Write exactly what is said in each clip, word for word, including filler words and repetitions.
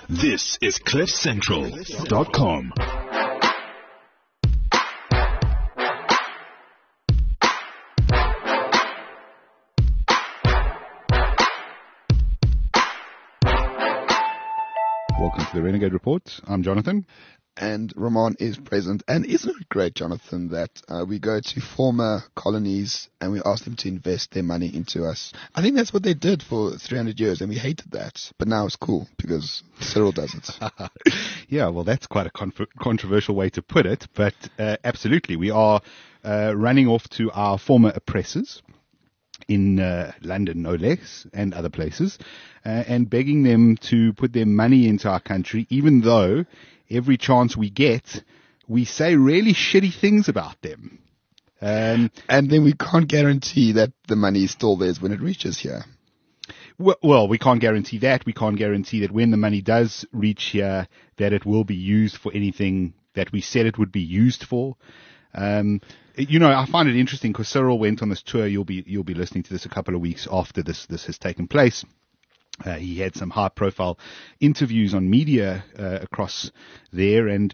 This is cliff central dot com. Welcome to the Renegade Report. I'm Jonathan. And Ramon is present. And isn't it great, Jonathan, that uh, we go to former colonies and we ask them to invest their money into us? I think that's what they did for three hundred years, and we hated that. But now it's cool because Cyril does it. Yeah, well, that's quite a con- controversial way to put it. But uh, absolutely, we are uh, running off to our former oppressors in uh, London, no less, and other places, uh, and begging them to put their money into our country, even though every chance we get, we say really shitty things about them. Um, and then we can't guarantee that the money is still theirs when it reaches here. Well, well, we can't guarantee that. We can't guarantee that when the money does reach here, that it will be used for anything that we said it would be used for. Um, you know, I find it interesting because Cyril went on this tour. You'll be you'll be listening to this a couple of weeks after this this has taken place. Uh, he had some high-profile interviews on media uh, across there, and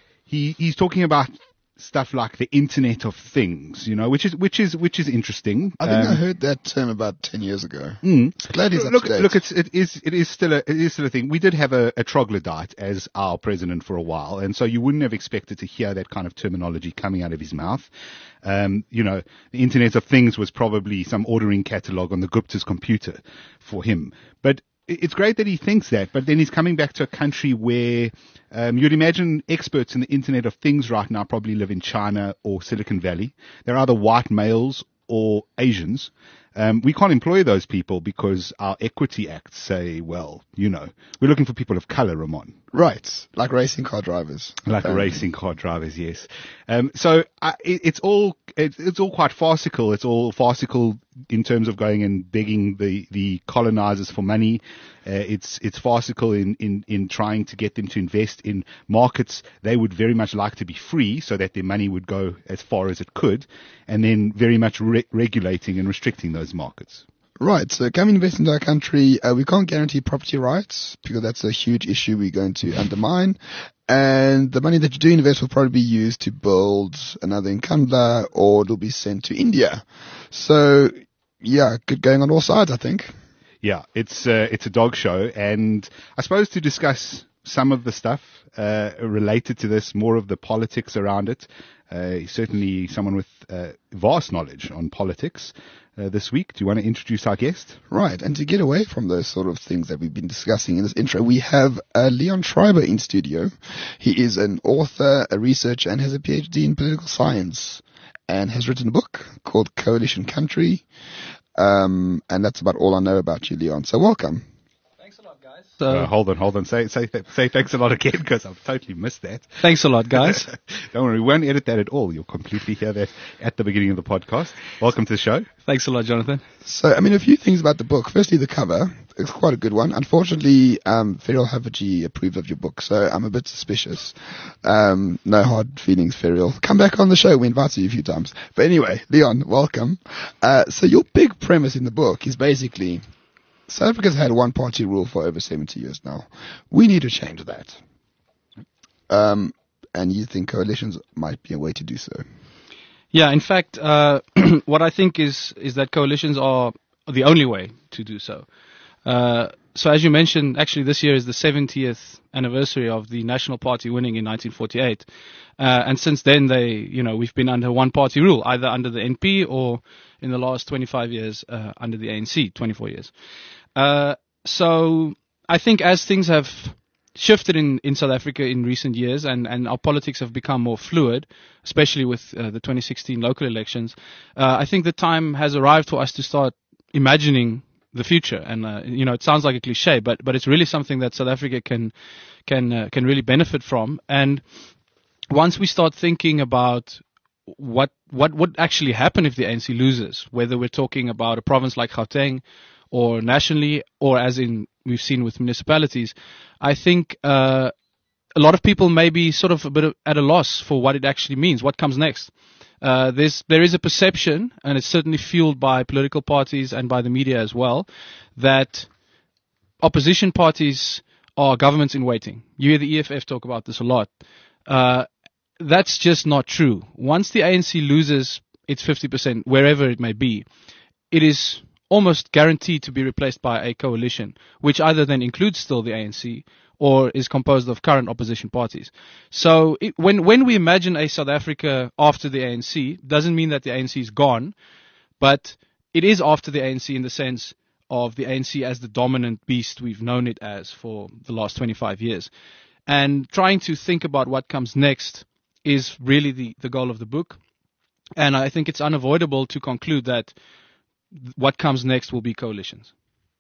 he he's talking about stuff like the Internet of Things, you know, which is which is which is interesting. I think um, I heard that term about ten years ago. Mm. Glad he's up look, to date. look, it's, it is it is still a it is still a thing. We did have a, a troglodyte as our president for a while, and so you wouldn't have expected to hear that kind of terminology coming out of his mouth. Um, you know, the Internet of Things was probably some ordering catalog on the Gupta's computer for him, but it's great that he thinks that, but then he's coming back to a country where um, you'd imagine experts in the Internet of Things right now probably live in China or Silicon Valley. They're either white males or Asians. Um, we can't employ those people because our equity acts say, well, you know, we're looking for people of color, Ramon. Right, like racing car drivers. Like apparently. racing car drivers, yes. Um, so uh, it, it's all it, it's all quite farcical. It's all farcical in terms of going and begging the, the colonizers for money. Uh, it's it's farcical in, in, in trying to get them to invest in markets they would very much like to be free, so that their money would go as far as it could, and then very much re- regulating and restricting those markets. Right, so come invest into our country. Uh, we can't guarantee property rights because that's a huge issue we're going to undermine. And the money that you do invest will probably be used to build another Nkandla, or it'll be sent to India. So, yeah, good going on all sides, I think. Yeah, it's uh, it's a dog show, and I suppose to discuss some of the stuff uh, related to this, more of the politics around it. Uh, certainly someone with uh, vast knowledge on politics uh, this week. Do you want to introduce our guest? Right, and to get away from those sort of things that we've been discussing in this intro, we have uh, Leon Schreiber in studio. He is an author, a researcher, and has a P H D in political science, and has written a book called Coalition Country. Um, and that's about all I know about you, Leon. So welcome. So, uh, hold on, hold on. Say, say, say thanks a lot again, because I've totally missed that. Thanks a lot, guys. Don't worry, we won't edit that at all. You'll completely hear that at the beginning of the podcast. Welcome to the show. Thanks a lot, Jonathan. So, I mean, a few things about the book. Firstly, the cover. It's quite a good one. Unfortunately, um, Ferial Havaji approved of your book, so I'm a bit suspicious. Um, no hard feelings, Ferial. Come back on the show. We invited you a few times. But anyway, Leon, welcome. Uh, so your big premise in the book is basically South Africa's had one party rule for over seventy years now. We need to change that. Um, and you think coalitions might be a way to do so? Yeah, in fact, uh, what I think is, is that coalitions are the only way to do so. Uh, so as you mentioned, actually this year is the seventieth anniversary of the National Party winning in nineteen forty-eight. Uh, and since then, they, you know, we've been under one party rule, either under the N P or in the last twenty-five years, uh, under the A N C, twenty-four years. Uh, so I think as things have shifted in, in South Africa in recent years, and, and our politics have become more fluid, especially with uh, the twenty sixteen local elections, uh, I think the time has arrived for us to start imagining the future. And, uh, you know, it sounds like a cliche, but, but it's really something that South Africa can, can, uh, can really benefit from. And once we start thinking about what, what would actually happen if the A N C loses, whether we're talking about a province like Gauteng or nationally, or as in we've seen with municipalities, I think, uh, a lot of people may be sort of a bit of, at a loss for what it actually means, what comes next. Uh, there's, there is a perception, and it's certainly fueled by political parties and by the media as well, that opposition parties are governments in waiting. You hear the E F F talk about this a lot. Uh, that's just not true. Once the A N C loses its fifty percent, wherever it may be, it is almost guaranteed to be replaced by a coalition, which either then includes still the A N C or is composed of current opposition parties. So it, when when we imagine a South Africa after the A N C, doesn't mean that the A N C is gone, but it is after the A N C in the sense of the A N C as the dominant beast we've known it as for the last twenty-five years. And trying to think about what comes next is really the, the goal of the book. And I think it's unavoidable to conclude that what comes next will be coalitions.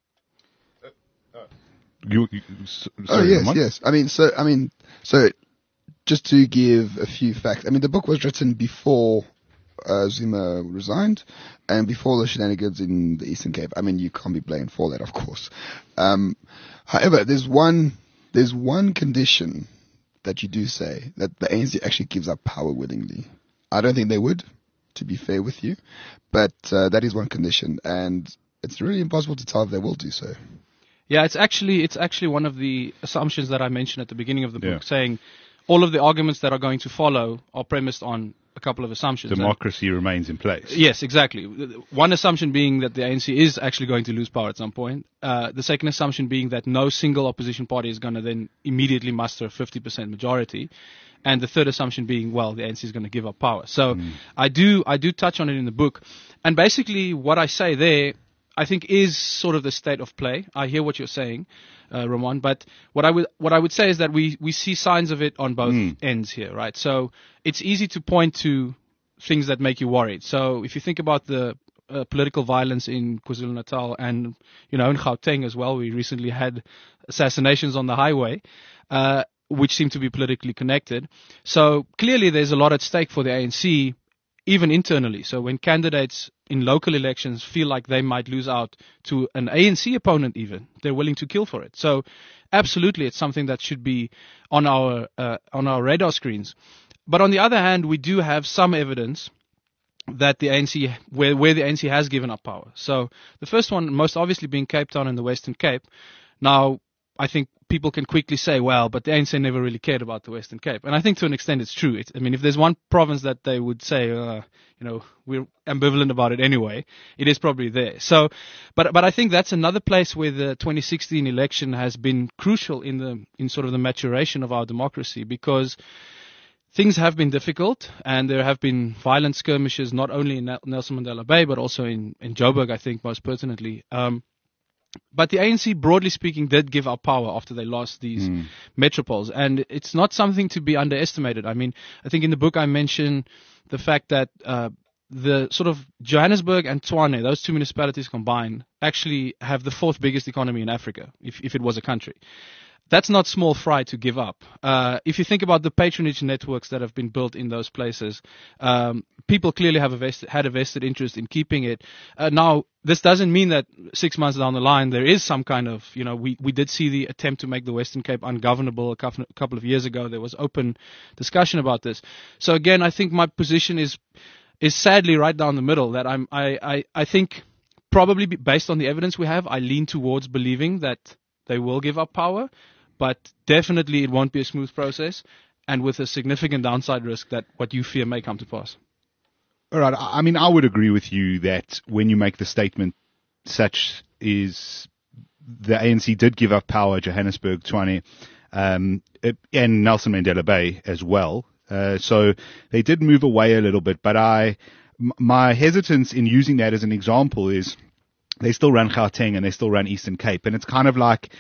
You, you, s- Oh sorry, yes, Ramon? yes. I mean, so I mean, so just to give a few facts. I mean, the book was written before uh, Zuma resigned and before the shenanigans in the Eastern Cape. I mean, you can't be blamed for that, of course. Um, however, there's one there's one condition that you do say that the A N C actually gives up power willingly. I don't think they would, to be fair with you, but uh, that is one condition, and it's really impossible to tell if they will do so. Yeah, it's actually it's actually one of the assumptions that I mentioned at the beginning of the book, Yeah. saying all of the arguments that are going to follow are premised on a couple of assumptions. And- Democracy remains in place. Yes, exactly. One assumption being that the A N C is actually going to lose power at some point. Uh, the second assumption being that no single opposition party is going to then immediately muster a fifty percent majority. And the third assumption being, well, the A N C is going to give up power. So I do I do touch on it in the book. And basically what I say there, I think, is sort of the state of play. I hear what you're saying, uh, Ramon, but what I would what I would say is that we, we see signs of it on both ends here, right? So it's easy to point to things that make you worried. So if you think about the uh, political violence in KwaZulu-Natal and, you know, in Gauteng as well, we recently had assassinations on the highway, uh, which seem to be politically connected. So clearly there's a lot at stake for the A N C, even internally. So when candidates in local elections feel like they might lose out to an A N C opponent even, they're willing to kill for it. So absolutely, it's something that should be on our uh, on our radar screens. But on the other hand, we do have some evidence that the A N C, where, where the A N C has given up power. So the first one, most obviously, being Cape Town and the Western Cape. Now, I think people can quickly say, well, but the A N C never really cared about the Western Cape. And I think to an extent it's true. It's, I mean, if there's one province that they would say, uh, you know, we're ambivalent about it anyway, it is probably there. So, but, but I think that's another place where the twenty sixteen election has been crucial in the, in sort of the maturation of our democracy, because things have been difficult and there have been violent skirmishes, not only in Nelson Mandela Bay, but also in, in Joburg, I think, most pertinently. Um, But the A N C, broadly speaking, did give up power after they lost these mm. metropoles. And it's not something to be underestimated. I mean, I think in the book I mention the fact that uh, the sort of Johannesburg and Tshwane, those two municipalities combined, actually have the fourth biggest economy in Africa, if, if it was a country. That's not small fry to give up. Uh, if you think about the patronage networks that have been built in those places, um, people clearly have a vested, had a vested interest in keeping it. Uh, now, this doesn't mean that six months down the line there is some kind of, you know, we, we did see the attempt to make the Western Cape ungovernable a couple, a couple of years ago. There was open discussion about this. So again, I think my position is is sadly right down the middle. That I'm, I, I, I think probably based on the evidence we have, I lean towards believing that they will give up power. But definitely it won't be a smooth process, and with a significant downside risk that what you fear may come to pass. All right. I mean, I would agree with you that when you make the statement such is the A N C did give up power, Johannesburg, Tshwane, um, and Nelson Mandela Bay as well. Uh, so they did move away a little bit, but I, m- my hesitance in using that as an example is they still run Gauteng and they still run Eastern Cape, and it's kind of like,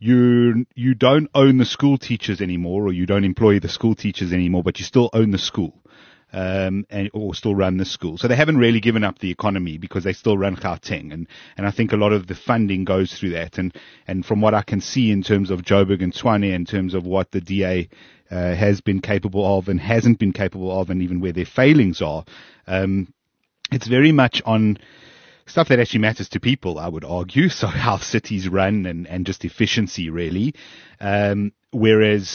You you don't own the school teachers anymore, or you don't employ the school teachers anymore, but you still own the school, um, and or still run the school. So they haven't really given up the economy because they still run Gauteng, and and I think a lot of the funding goes through that. And and from what I can see in terms of Joburg and Tshwane, in terms of what the D A uh, has been capable of and hasn't been capable of, and even where their failings are, um, it's very much on stuff that actually matters to people, I would argue. So how cities run and, and just efficiency, really. Um, whereas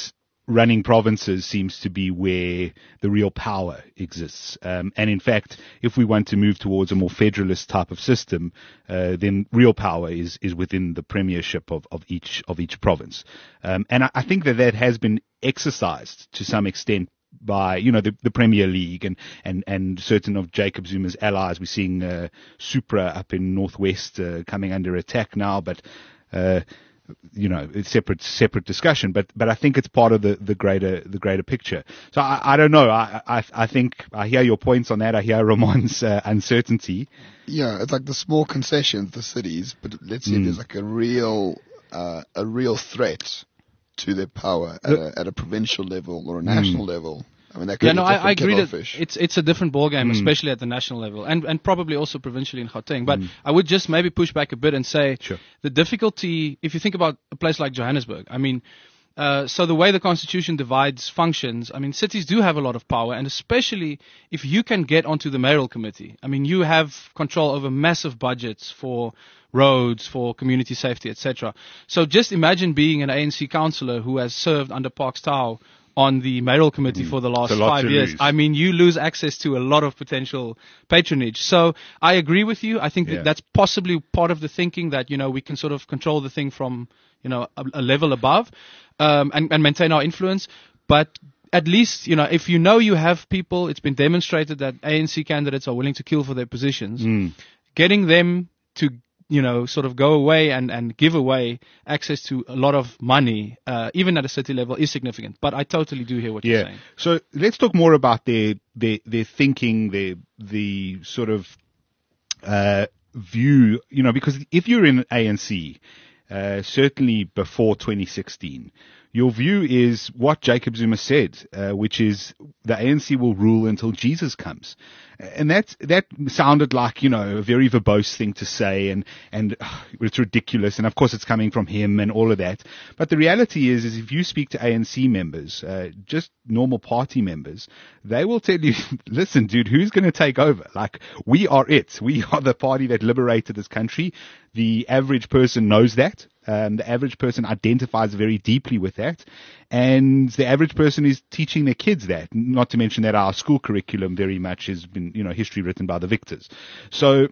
running provinces seems to be where the real power exists. Um, and in fact, if we want to move towards a more federalist type of system, uh, then real power is, is within the premiership of, of each, of each province. Um, and I, I think that that has been exercised to some extent by, you know, the, the Premier League and, and, and certain of Jacob Zuma's allies. We're seeing, uh, Supra up in Northwest, uh, coming under attack now, but, uh, you know, it's separate, separate discussion, but, but I think it's part of the, the greater, the greater picture. So I, I don't know. I, I, I think I hear your points on that. I hear Ramon's uh, uncertainty. Yeah, it's like the small concessions, the cities, but let's say Mm. there's like a real, uh, a real threat to their power at a, at a provincial level or a national level. I mean, that could Yeah, be no, a I, different I agree kettle that of fish. it's it's a different ballgame, Mm. especially at the national level, and and probably also provincially in Gauteng. But Mm. I would just maybe push back a bit and say Sure. the difficulty, if you think about a place like Johannesburg, I mean, uh, so the way the constitution divides functions, I mean, cities do have a lot of power, and especially if you can get onto the mayoral committee, I mean, you have control over massive budgets for roads, for community safety, et cetera. So just imagine being an A N C councillor who has served under Parks Tau on the mayoral committee for the last It's a lot five to years. lose. I mean, you lose access to a lot of potential patronage. So I agree with you. I think Yeah. that that's possibly part of the thinking that, you know, we can sort of control the thing from, you know, a, a level above, um, and, and maintain our influence. But at least, you know, if you know you have people, it's been demonstrated that A N C candidates are willing to kill for their positions. Mm. Getting them to, you know, sort of go away and, and give away access to a lot of money, uh, even at a city level, is significant. But I totally do hear what you're Yeah. saying. So let's talk more about their, their, their thinking, their, the sort of, uh, view, you know, because if you're in A N C, uh, certainly before twenty sixteen, your view is what Jacob Zuma said, uh, which is the A N C will rule until Jesus comes. And that, that sounded like, you know, a very verbose thing to say, and, and uh, it's ridiculous. And of course it's coming from him and all of that. But the reality is, is if you speak to A N C members, uh, just normal party members, they will tell you, listen, dude, who's going to take over? Like, we are it. We are the party that liberated this country. The average person knows that. Um, the average person identifies very deeply with that, and the average person is teaching their kids that. Not to mention that our school curriculum very much has been, you know, history written by the victors. So,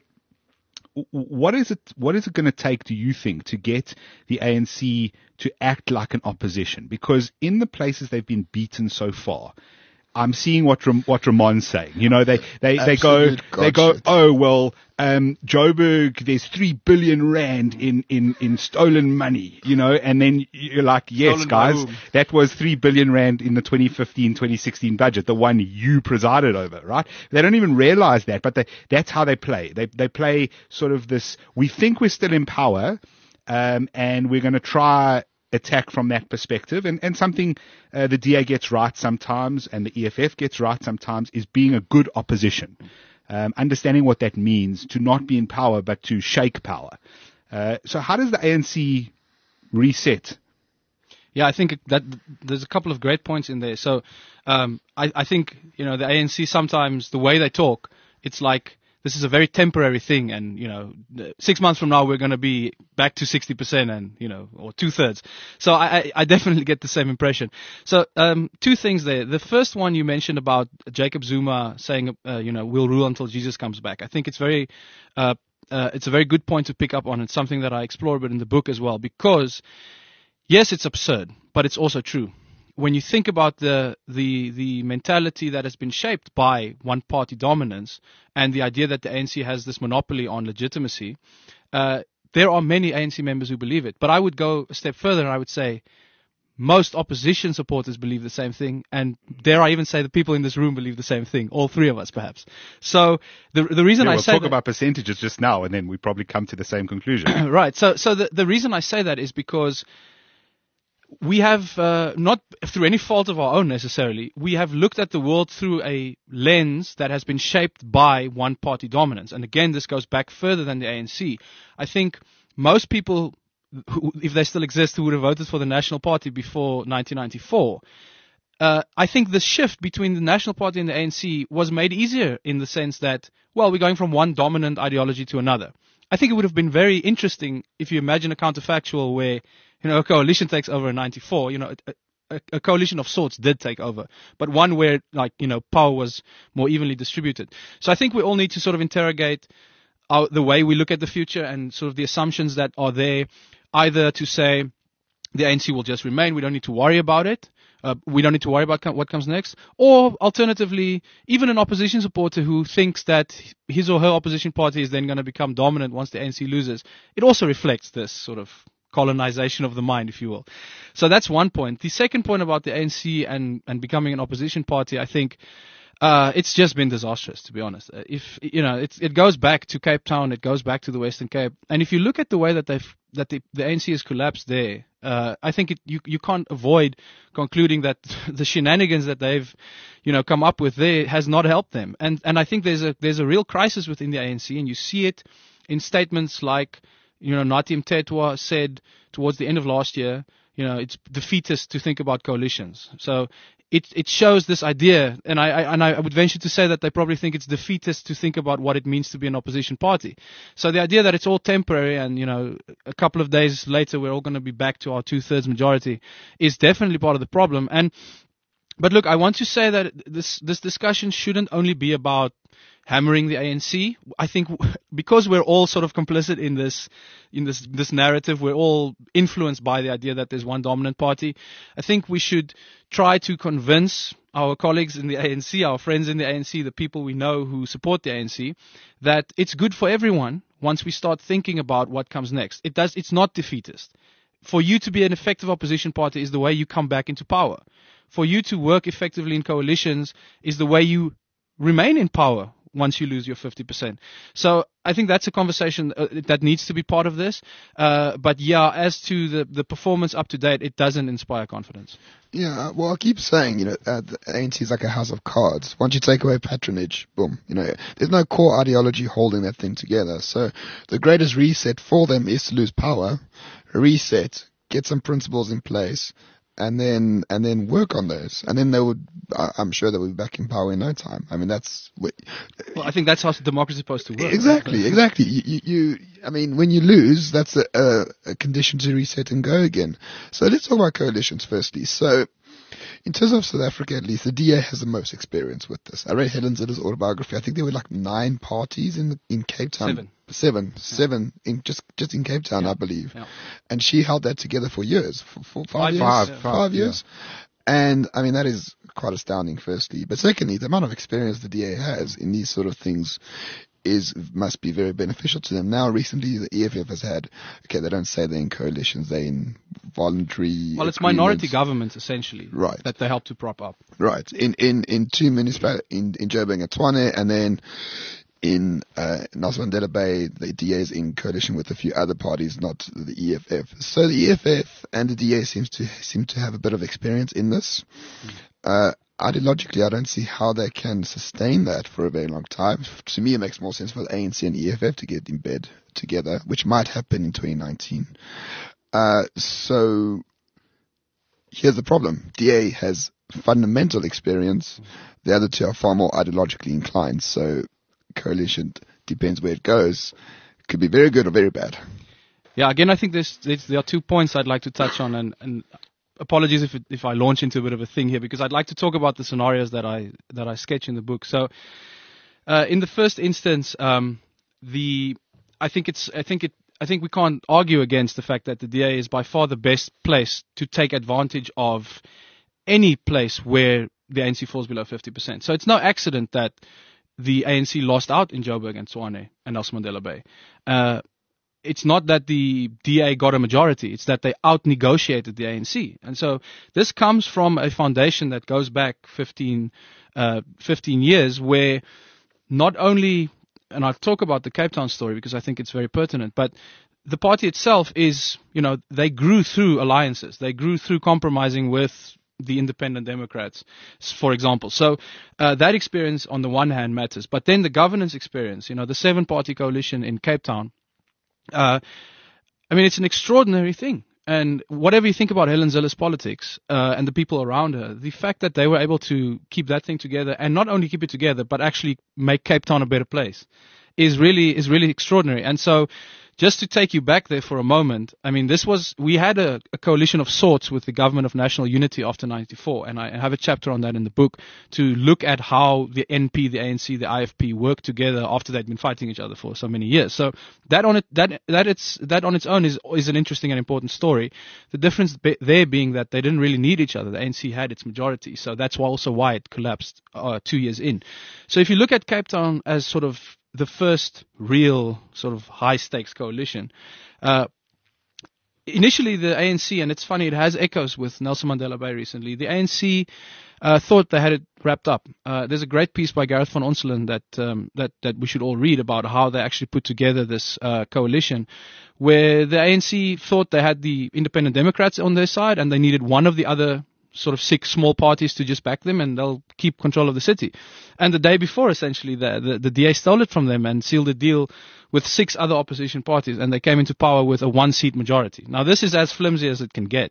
w- what is it? What is it going to take, do you think, to get the A N C to act like an opposition? Because in the places they've been beaten so far, I'm seeing what Ram- what Ramon's saying. You know, they they they go Absolute they go. godshit. Oh well, um, Joburg, there's three billion rand in in in stolen money. You know, and then you're like, yes, Stolen by guys, whom? that was three billion rand in the twenty fifteen twenty sixteen budget, the one you presided over, right? They don't even realize that, but they, that's how they play. They they play sort of this. We think we're still in power, um, and we're going to try attack from that perspective. And, and something uh, the D A gets right sometimes and the E F F gets right sometimes is being a good opposition. Um, understanding what that means to not be in power but to shake power. Uh, so how does the A N C reset? Yeah, I think that there's a couple of great points in there. So um, I, I think, you know, the A N C sometimes, the way they talk, it's like this is a very temporary thing, and, you know, six months from now we're going to be back to sixty percent and, you know, or two thirds. So I, I, I definitely get the same impression. So um, two things there. The first one you mentioned about Jacob Zuma saying, uh, you know, we'll rule until Jesus comes back. I think it's very, uh, uh, it's a very good point to pick up on. It's something that I explore a bit in the book as well, because yes, it's absurd, but it's also true. When you think about the, the the mentality that has been shaped by one-party dominance and the idea that the A N C has this monopoly on legitimacy, uh, there are many A N C members who believe it. But I would go a step further and I would say most opposition supporters believe the same thing, and dare I even say the people in this room believe the same thing, all three of us perhaps. So the the reason Yeah, I we'll say talk that, about percentages just now, and then we probably come to the same conclusion. right. So so the, the reason I say that is because we have, uh, not through any fault of our own necessarily, we have looked at the world through a lens that has been shaped by one-party dominance. And again, this goes back further than the A N C. I think most people, who, if they still exist, who would have voted for the National Party before nineteen ninety-four, uh, I think the shift between the National Party and the A N C was made easier in the sense that, well, we're going from one dominant ideology to another. I think it would have been very interesting if you imagine a counterfactual where, you know, a coalition takes over in ninety-four, you know, a, a coalition of sorts did take over, but one where, like, you know, power was more evenly distributed. So I think we all need to sort of interrogate our, the way we look at the future and sort of the assumptions that are there, either to say the A N C will just remain, we don't need to worry about it, uh, we don't need to worry about com- what comes next, or alternatively, even an opposition supporter who thinks that his or her opposition party is then going to become dominant once the A N C loses. It also reflects this sort of colonization of the mind, if you will. So that's one point. The second point about the A N C and, and becoming an opposition party, I think uh, it's just been disastrous, to be honest. Uh, if you know, it's, it goes back to Cape Town, it goes back to the Western Cape, and if you look at the way that they've that the, the A N C has collapsed there, uh, I think it, you you can't avoid concluding that the shenanigans that they've, you know, come up with there has not helped them. And and I think there's a there's a real crisis within the A N C, and you see it in statements like, you know, Nathi Mthethwa said towards the end of last year, you know, it's defeatist to think about coalitions. So it it shows this idea, and I, I and I would venture to say that they probably think it's defeatist to think about what it means to be an opposition party. So the idea that it's all temporary and, you know, a couple of days later we're all going to be back to our two-thirds majority is definitely part of the problem. And but look, I want to say that this this discussion shouldn't only be about hammering the A N C. I think because we're all sort of complicit in this, in this, this narrative, we're all influenced by the idea that there's one dominant party. I think we should try to convince our colleagues in the A N C, our friends in the A N C, the people we know who support the A N C, that it's good for everyone once we start thinking about what comes next. It does, it's not defeatist. For you to be an effective opposition party is the way you come back into power. For you to work effectively in coalitions is the way you remain in power once you lose your fifty percent. So I think that's a conversation uh, that needs to be part of this. Uh, but yeah, as to the, the performance up to date, it doesn't inspire confidence. Yeah, well, I keep saying, you know, uh, the A N C is like a house of cards. Once you take away patronage, boom, you know, there's no core ideology holding that thing together. So the greatest reset for them is to lose power, reset, get some principles in place, and then and then work on those, and then they would. I'm sure they would be back in power in no time. I mean, that's. What, well, I think that's how democracy is supposed to work. Exactly, exactly. You, you, you, I mean, when you lose, that's a, a, a condition to reset and go again. So let's talk about coalitions firstly. So, in terms of South Africa, at least, the D A has the most experience with this. I read Helen Zille's autobiography. I think there were like nine parties in the, in Cape Town. Seven. Seven, yeah. seven in just just in Cape Town, yeah. I believe, yeah. and she held that together for years, for, for five, five years, five, five, five, five years, yeah. And I mean that is quite astounding. Firstly, but secondly, the amount of experience the D A has in these sort of things is must be very beneficial to them. Now, recently, the E F F has had okay, they don't say they're in coalitions, they're in voluntary. Well, it's agreements. Minority governments essentially, right? That they help to prop up, right? In in in two municipalities, in in Joburg and Tshwane, and then. In uh, Nelson Mandela Bay, the D A is in coalition with a few other parties, not the E F F. So the E F F and the D A seems to seem to have a bit of experience in this. Mm. Uh, ideologically, I don't see how they can sustain that for a very long time. To me, it makes more sense for the A N C and E F F to get in bed together, which might happen in twenty nineteen. Uh, so here's the problem: D A has fundamental experience. The other two are far more ideologically inclined. So coalition depends where it goes. It could be very good or very bad. Yeah, again, I think there's, there's, there are two points I'd like to touch on, and, and apologies if it, if I launch into a bit of a thing here, because I'd like to talk about the scenarios that I that I sketch in the book. So, uh, in the first instance, um, the I think it's I think it I think we can't argue against the fact that the D A is by far the best place to take advantage of any place where the A N C falls below fifty percent. So it's no accident that the A N C lost out in Joburg and Tshwane and Nelson Mandela Bay. Uh, it's not that the D A got a majority, it's that they out-negotiated the A N C. And so this comes from a foundation that goes back fifteen, uh, fifteen years, where not only, and I'll talk about the Cape Town story because I think it's very pertinent, but the party itself is, you know, they grew through alliances. They grew through compromising with the Independent Democrats, for example. So uh, that experience on the one hand matters, but then the governance experience, you know, the seven-party coalition in Cape Town, uh, I mean, it's an extraordinary thing. And whatever you think about Helen Zille's politics uh, and the people around her, the fact that they were able to keep that thing together, and not only keep it together, but actually make Cape Town a better place, is really is really extraordinary. And so just to take you back there for a moment, I mean, this was, we had a, a coalition of sorts with the Government of National Unity after ninety-four, and I have a chapter on that in the book to look at how the N P, the A N C, the I F P worked together after they'd been fighting each other for so many years. So that on it, that, that it's, that on its own is, is an interesting and important story. The difference be, there being that they didn't really need each other. The A N C had its majority, so that's why also why it collapsed uh, two years in. So if you look at Cape Town as sort of the first real sort of high stakes coalition, uh, initially the A N C, and it's funny, it has echoes with Nelson Mandela Bay recently, the A N C uh, thought they had it wrapped up. Uh, there's a great piece by Gareth van Onselen that, um, that, that we should all read about how they actually put together this uh, coalition, where the A N C thought they had the Independent Democrats on their side and they needed one of the other sort of six small parties to just back them and they'll keep control of the city. And the day before, essentially, the, the, the D A stole it from them and sealed a deal with six other opposition parties, and they came into power with a one-seat majority. Now, this is as flimsy as it can get.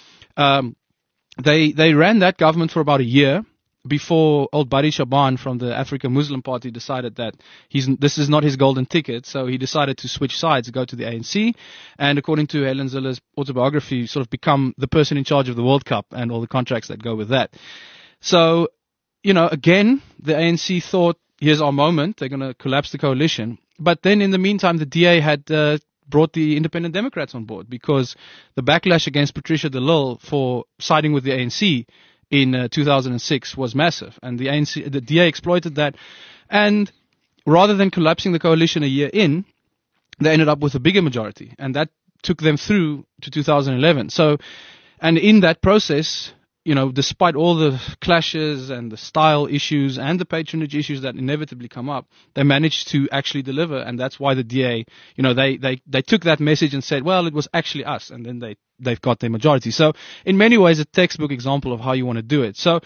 Um, they they ran that government for about a year before old Buddy Shaban from the African Muslim Party decided that he's, this is not his golden ticket, so he decided to switch sides, go to the A N C, and according to Helen Zille's autobiography, sort of become the person in charge of the World Cup and all the contracts that go with that. So, you know, again, the A N C thought, here's our moment, they're going to collapse the coalition. But then in the meantime, the D A had uh, brought the Independent Democrats on board because the backlash against Patricia de Lille for siding with the A N C in uh, two thousand six was massive, and the A N C, the D A exploited that, and rather than collapsing the coalition a year in, they ended up with a bigger majority, and that took them through to two thousand eleven. So, and in that process, you know, despite all the clashes and the style issues and the patronage issues that inevitably come up, they managed to actually deliver, and that's why the D A, you know, they, they, they took that message and said, well, it was actually us, and then they, they've got their majority. So, in many ways, a textbook example of how you want to do it. So,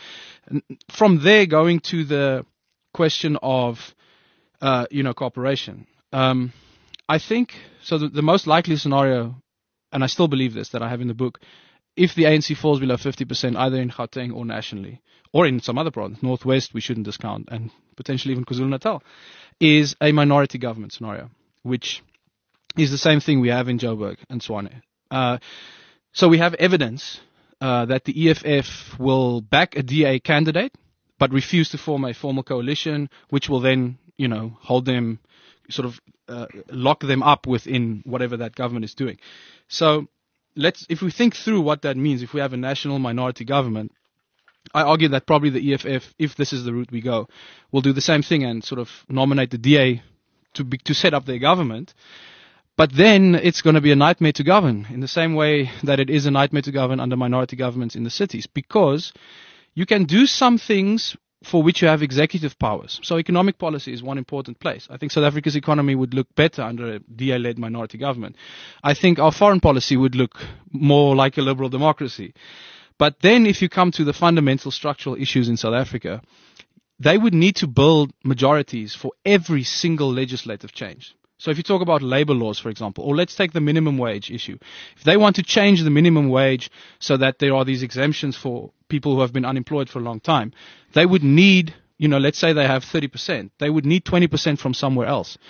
from there, going to the question of, uh, you know, cooperation, um, I think, so the, the most likely scenario, and I still believe this, that I have in the book, if the A N C falls below fifty percent, either in Gauteng or nationally, or in some other province, Northwest, we shouldn't discount, and potentially even KwaZulu-Natal, is a minority government scenario, which is the same thing we have in Joburg and Tshwane. Uh, so we have evidence uh, that the E F F will back a D A candidate, but refuse to form a formal coalition, which will then, you know, hold them, sort of uh, lock them up within whatever that government is doing. So, let's, if we think through what that means, if we have a national minority government, I argue that probably the E F F, if this is the route we go, will do the same thing and sort of nominate the D A to be, to set up their government. But then it's going to be a nightmare to govern in the same way that it is a nightmare to govern under minority governments in the cities, because you can do some things for which you have executive powers. So economic policy is one important place. I think South Africa's economy would look better under a D A-led minority government. I think our foreign policy would look more like a liberal democracy. But then if you come to the fundamental structural issues in South Africa, they would need to build majorities for every single legislative change. So if you talk about labor laws, for example, or let's take the minimum wage issue. If they want to change the minimum wage so that there are these exemptions for people who have been unemployed for a long time, they would need, you know, let's say they have thirty percent. They would need twenty percent from somewhere else.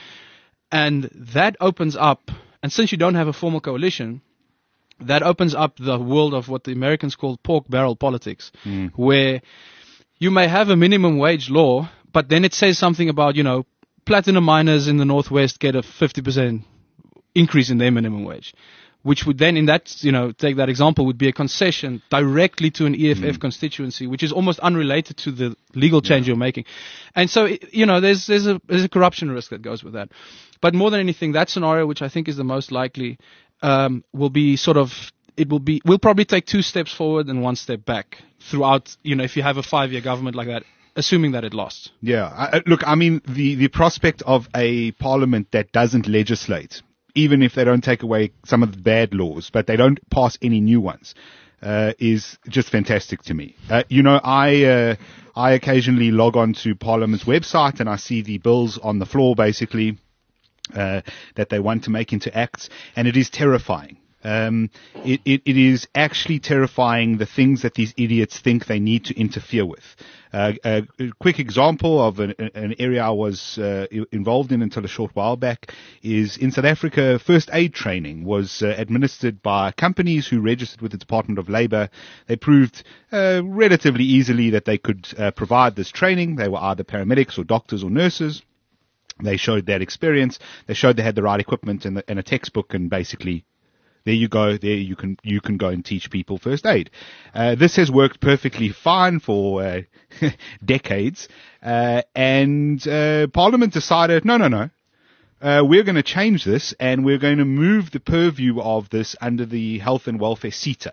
And that opens up, and since you don't have a formal coalition, that opens up the world of what the Americans call pork barrel politics, mm. where you may have a minimum wage law, but then it says something about, you know, platinum miners in the Northwest get a fifty percent increase in their minimum wage, which would then, in that, you know, take that example, would be a concession directly to an E F F mm. constituency, which is almost unrelated to the legal change yeah. you're making. And so, you know, there's there's a there's a corruption risk that goes with that. But more than anything, that scenario, which I think is the most likely, um, will be sort of, it will be, we'll probably take two steps forward and one step back throughout, you know, if you have a five-year government like that, assuming that it lost. Yeah. I, look, I mean, the, the prospect of a parliament that doesn't legislate, even if they don't take away some of the bad laws, but they don't pass any new ones, uh, is just fantastic to me. Uh, you know, I, uh, I occasionally log on to Parliament's website and I see the bills on the floor, basically, uh, that they want to make into acts, and it is terrifying. Um, it, it, it is actually terrifying the things that these idiots think they need to interfere with. Uh, a, a quick example of an, an area I was uh, involved in until a short while back is in South Africa, first aid training was uh, administered by companies who registered with the Department of Labour. They proved uh, relatively easily that they could uh, provide this training. They were either paramedics or doctors or nurses. They showed that experience. They showed they had the right equipment and, the, and a textbook, and basically there you go. There you can you can go and teach people first aid. Uh, this has worked perfectly fine for uh, decades, uh, and uh, Parliament decided, no, no, no. Uh, we're going to change this, and we're going to move the purview of this under the Health and Welfare SETA.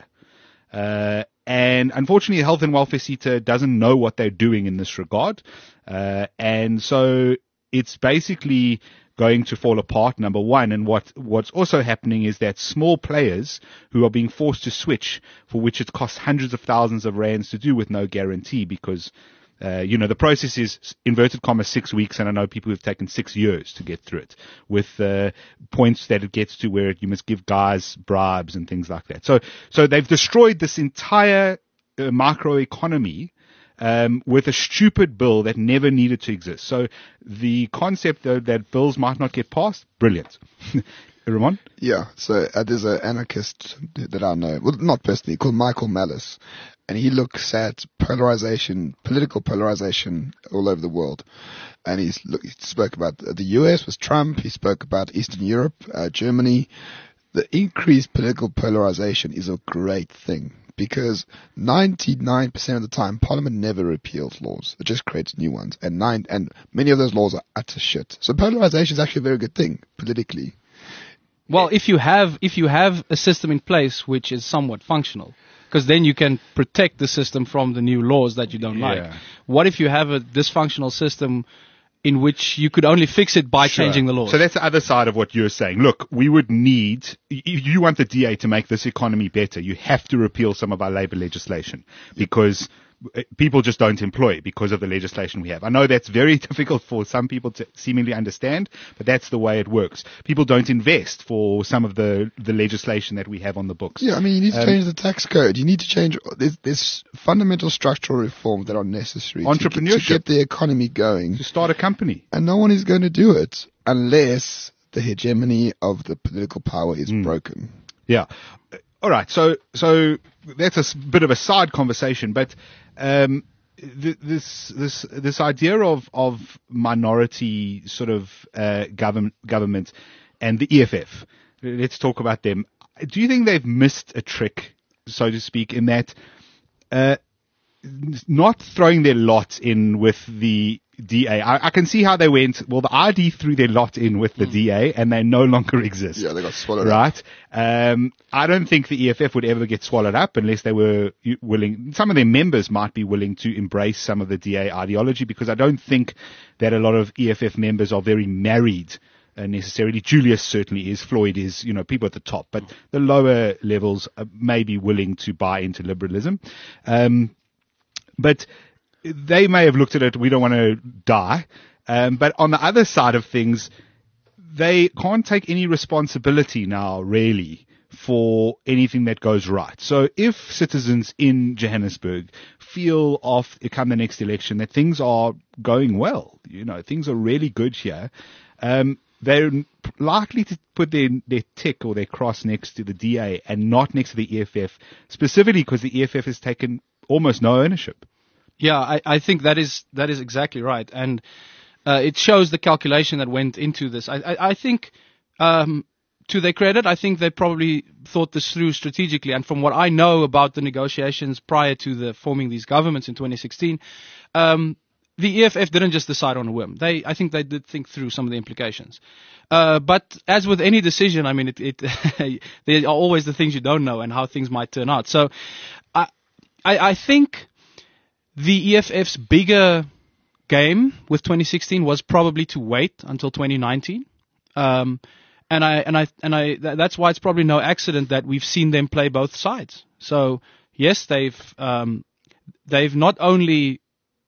Uh, and unfortunately, the Health and Welfare SETA doesn't know what they're doing in this regard, uh, and so it's basically going to fall apart, number one. And what, what's also happening is that small players who are being forced to switch, for which it costs hundreds of thousands of rands to do with no guarantee, because, uh, you know, the process is inverted commas six weeks, and I know people who've taken six years to get through it, with uh, points that it gets to where you must give guys bribes and things like that. So, so they've destroyed this entire uh, microeconomy Um, with a stupid bill that never needed to exist. So the concept though, that bills might not get passed, brilliant. Ramon? Yeah, so uh, there's an anarchist that I know, well, not personally, called Michael Malice, and he looks at polarization, political polarization all over the world. And he's, look, he spoke about the U S with Trump, he spoke about Eastern Europe, uh, Germany. The increased political polarization is a great thing, because ninety-nine percent of the time, Parliament never repeals laws. It just creates new ones. And nine, and many of those laws are utter shit. So polarization is actually a very good thing, politically. Well, if you have, if you have a system in place which is somewhat functional, because then you can protect the system from the new laws that you don't Yeah. like. What if you have a dysfunctional system in which you could only fix it by Sure. changing the laws? So that's the other side of what you're saying. Look, we would need, if you want the D A to make this economy better, you have to repeal some of our labor legislation, because people just don't employ because of the legislation we have. I know that's very difficult for some people to seemingly understand, but that's the way it works. People don't invest for some of the, the legislation that we have on the books. Yeah, I mean, you need to Um, change the tax code. You need to change, there's, there's fundamental structural reforms that are necessary to get, to Entrepreneurship. get the economy going. To start a company. And no one is going to do it unless the hegemony of the political power is broken. Yeah. All right. So, so that's a s- bit of a side conversation, but, um, th- this, this, this idea of, of minority sort of, uh, government, government and the E F F. Let's talk about them. Do you think they've missed a trick, so to speak, in that, uh, not throwing their lot in with the D A? I, I can see how they went. Well, the I D threw their lot in with the mm. D A, and they no longer exist. Yeah, they got swallowed right? up. Right. Um, I don't think the E F F would ever get swallowed up unless they were willing. Some of their members might be willing to embrace some of the D A ideology, because I don't think that a lot of E F F members are very married uh, necessarily. Julius certainly is. Floyd is. You know, people at the top, but the lower levels uh, may be willing to buy into liberalism. Um, But they may have looked at it, we don't want to die. Um, but on the other side of things, they can't take any responsibility now, really, for anything that goes right. So if citizens in Johannesburg feel off, come the next election, that things are going well, you know, things are really good here, um, they're likely to put their, their tick or their cross next to the D A and not next to the E F F, specifically because the E F F has taken almost no ownership. Yeah, I, I think that is that is exactly right, and uh, it shows the calculation that went into this. I, I, I think, um, to their credit, I think they probably thought this through strategically. And from what I know about the negotiations prior to the forming these governments in twenty sixteen, um, the E F F didn't just decide on a whim. They, I think, they did think through some of the implications. Uh, but as with any decision, I mean, it, it there are always the things you don't know and how things might turn out. So, I, I, I think the E F F's bigger game with twenty sixteen was probably to wait until twenty nineteen. Um, and I, and I, and I, that's why it's probably no accident that we've seen them play both sides. So yes, they've, um, they've not only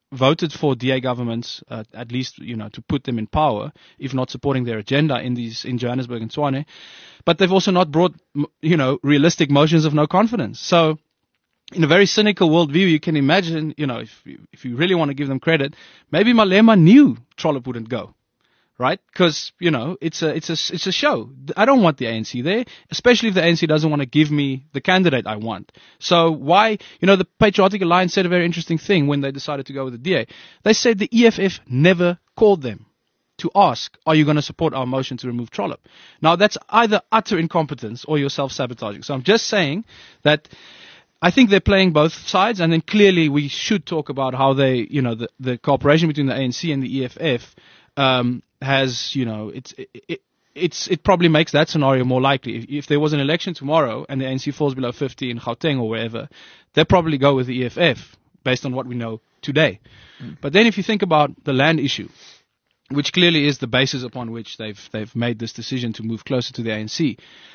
voted for D A governments, uh, at least, you know, to put them in power, if not supporting their agenda in these, in Johannesburg and Tshwane. But they've also not brought, you know, realistic motions of no confidence. So, in a very cynical worldview, you can imagine, you know, if you, if you really want to give them credit, maybe Malema knew Trollop wouldn't go. Right? Because, you know, it's a, it's a, it's a show. I don't want the A N C there, especially if the A N C doesn't want to give me the candidate I want. So why, you know, the Patriotic Alliance said a very interesting thing when they decided to go with the D A. They said the E F F never called them to ask, are you going to support our motion to remove Trollop? Now that's either utter incompetence or you're self-sabotaging. So I'm just saying that I think they're playing both sides, and then clearly we should talk about how they, you know, the, the cooperation between the A N C and the E F F, um, has, you know, it's, it, it, it's, it probably makes that scenario more likely. If, if there was an election tomorrow and the A N C falls below fifty in Gauteng or wherever, they'll probably go with the E F F based on what we know today. Mm. But then if you think about the land issue, which clearly is the basis upon which they've, they've made this decision to move closer to the A N C,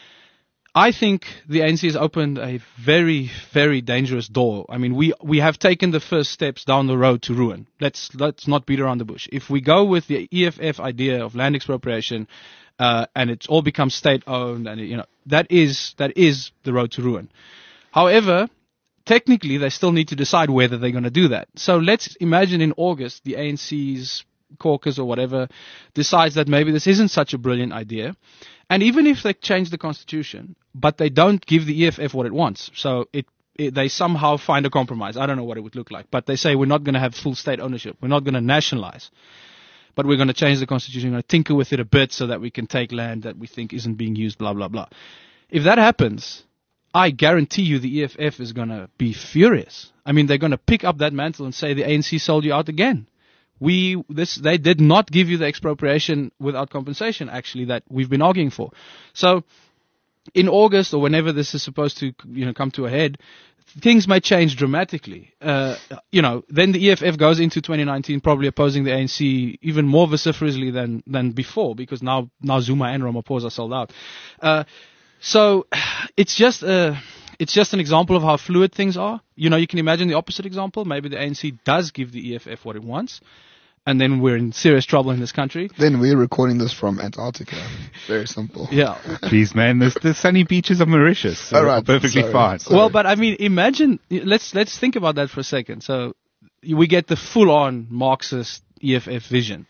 I think the A N C has opened a very, very dangerous door. I mean, we, we have taken the first steps down the road to ruin. Let's, let's not beat around the bush. If we go with the E F F idea of land expropriation, uh, and it's all becomes state owned, and, you know, that is, that is the road to ruin. However, technically they still need to decide whether they're going to do that. So let's imagine in August, the A N C's caucus or whatever decides that maybe this isn't such a brilliant idea. And even if they change the constitution, but they don't give the E F F what it wants, so it, it they somehow find a compromise. I don't know what it would look like, but they say we're not going to have full state ownership. We're not going to nationalize, but we're going to change the constitution. We're going to tinker with it a bit so that we can take land that we think isn't being used, blah, blah, blah. If that happens, I guarantee you the E F F is going to be furious. I mean, they're going to pick up that mantle and say the A N C sold you out again. We, this, they did not give you the expropriation without compensation, actually, that we've been arguing for. So, in August or whenever this is supposed to, you know, come to a head, things may change dramatically. Uh, you know, then the E F F goes into twenty nineteen probably opposing the A N C even more vociferously than, than before, because now, now Zuma and Ramaphosa are sold out. Uh, so, it's just, uh, It's just an example of how fluid things are. You know, you can imagine the opposite example. Maybe the A N C does give the E F F what it wants, and then we're in serious trouble in this country. Then we're recording this from Antarctica. Very simple. Yeah. Please, man, the, the sunny beaches of Mauritius. So All right, perfectly sorry, fine. sorry. Well, but I mean, imagine, let's, let's think about that for a second. So we get the full-on Marxist E F F vision.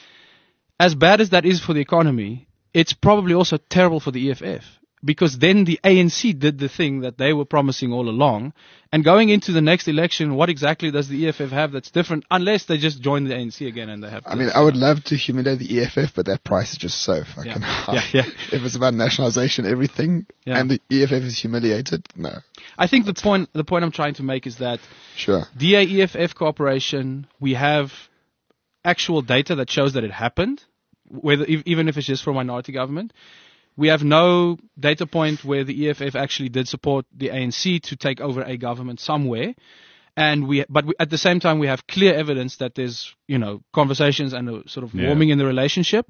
As bad as that is for the economy, it's probably also terrible for the E F F. Because then the A N C did the thing that they were promising all along. And going into the next election, what exactly does the E F F have that's different? Unless they just join the A N C again and they have... I mean, I would love to humiliate the E F F, but that price is just so fucking Yeah. high. Yeah, yeah. If it's about nationalization, everything, Yeah. and the E F F is humiliated, no. I think the point, the point I'm trying to make is that Sure. D A E F F cooperation, we have actual data that shows that it happened, whether e- even if it's just for a minority government. We have no data point where the E F F actually did support the A N C to take over a government somewhere. And we, but we, at the same time, we have clear evidence that there's, you know, conversations and a sort of Yeah. warming in the relationship.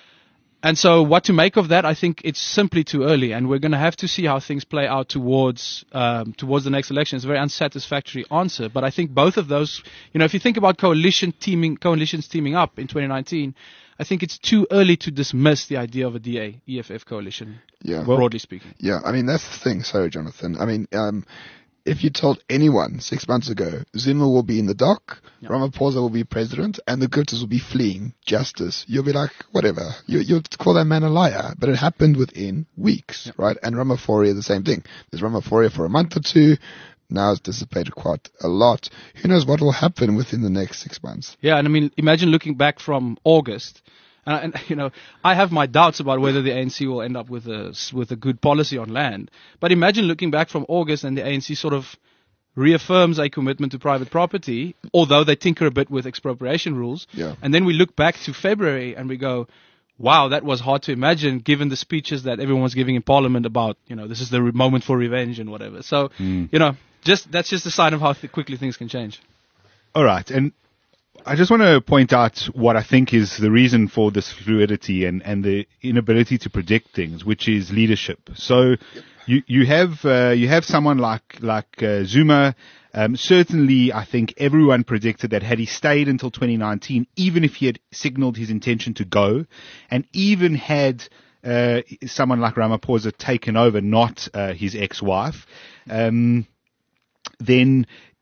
And so what to make of that, I think it's simply too early, and we're going to have to see how things play out towards, um, towards the next election. It's a very unsatisfactory answer, but I think both of those, you know, if you think about coalition teaming, coalitions teaming up in twenty nineteen, I think it's too early to dismiss the idea of a D A E F F coalition, Yeah. broadly speaking. Yeah, I mean, that's the thing. Sorry, Jonathan. I mean, um, if you told anyone six months ago, Zuma will be in the dock, Yeah. Ramaphosa will be president, and the Guptas will be fleeing justice, you'll be like, whatever. You, you'll call that man a liar. But it happened within weeks, Yeah. right? And Ramaphosa, the same thing. There's Ramaphosa for a month or two. Now it's dissipated quite a lot. Who knows what will happen within the next six months? Yeah, and I mean, imagine looking back from August, and, and you know, I have my doubts about whether the A N C will end up with a with a good policy on land. But imagine looking back from August, and the A N C sort of reaffirms a commitment to private property, although they tinker a bit with expropriation rules. Yeah. And then we look back to February, and we go, wow, that was hard to imagine given the speeches that everyone was giving in Parliament about, you know, this is the re- moment for revenge and whatever. So, you know, just that's just a sign of how th- quickly things can change. All right. And I just want to point out what I think is the reason for this fluidity and, and the inability to predict things, which is leadership. So you, you have, uh, you have someone like, like, uh, Zuma. Um, certainly, I think everyone predicted that had he stayed until twenty nineteen, even if he had signaled his intention to go, and even had uh, someone like Ramaphosa taken over, not uh, his ex-wife, um, then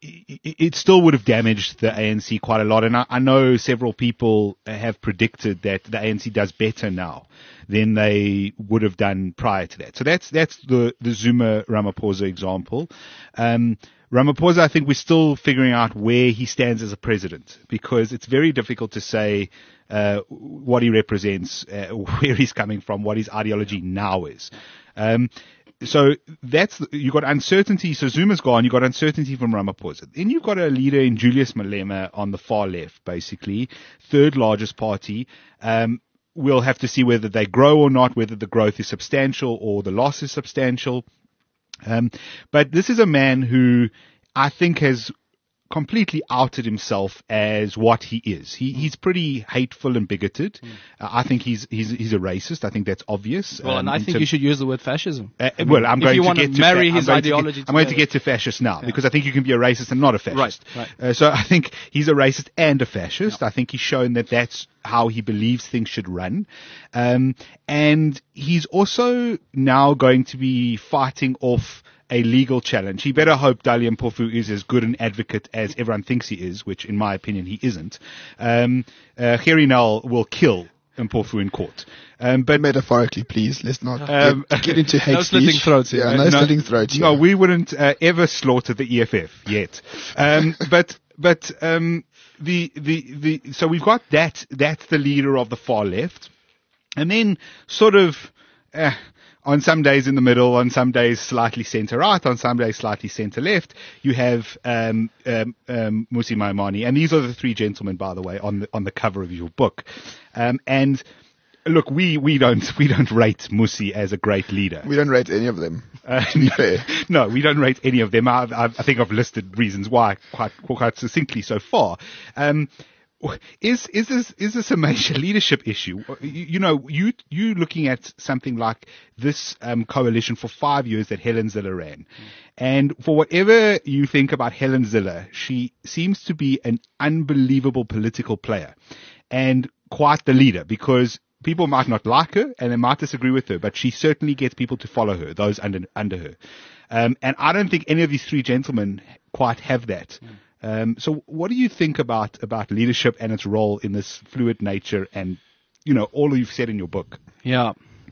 it still would have damaged the A N C quite a lot. And I, I know several people have predicted that the A N C does better now than they would have done prior to that. So that's that's the, the Zuma Ramaphosa example. Um, Ramaphosa, I think we're still figuring out where he stands as a president, because it's very difficult to say uh, what he represents, uh, where he's coming from, what his ideology now is. Um, so that's, you've got uncertainty. So Zuma's gone, you've got uncertainty from Ramaphosa. Then you've got a leader in Julius Malema on the far left, basically, third largest party. Um, we'll have to see whether they grow or not, whether the growth is substantial or the loss is substantial. Um, but this is a man who I think has completely outed himself as what he is. He, he's pretty hateful and bigoted. Mm. Uh, I think he's, he's, he's a racist. I think that's obvious. Well, um, and I think you should use the word fascism. Uh, I mean, well, I'm going you to want get to to marry fa- his I'm ideology. Going to get, I'm going to get to fascist now, yeah. because I think you can be a racist and not a fascist. Right, right. Uh, so I think he's a racist and a fascist. Yeah. I think he's shown that that's how he believes things should run. Um, and he's also now going to be fighting off a legal challenge. He better hope Dali Mpofu is as good an advocate as everyone thinks he is, which in my opinion he isn't. Um, uh, Gerrie Nel will kill Mpofu in court. Um, but metaphorically, please, let's not um, get, get into hate no speech. slitting throats here. Yeah, Uh, no, no slitting throats here. No, we wouldn't uh, ever slaughter the E F F yet. Um, but but um, the the the so we've got that. That's the leader of the far left, and then sort of. Uh, On some days in the middle, on some days slightly centre right, on some days slightly centre left, you have um, um, um, Mmusi Maimane, and these are the three gentlemen, by the way, on the on the cover of your book. Um, and look, we, we don't we don't rate Mmusi as a great leader. We don't rate any of them. Uh, to be fair, no, we don't rate any of them. I, I, I think I've listed reasons why quite quite succinctly so far. Um, Is is this is this a major leadership issue? You, you know, you you looking at something like this um, coalition for five years that Helen Zille ran, mm. and for whatever you think about Helen Zille, she seems to be an unbelievable political player, and quite the leader, because people might not like her and they might disagree with her, but she certainly gets people to follow her, those under under her, um, and I don't think any of these three gentlemen quite have that. Mm. Um, so what do you think about, about leadership and its role in this fluid nature and, you know, all you've said in your book? Yeah.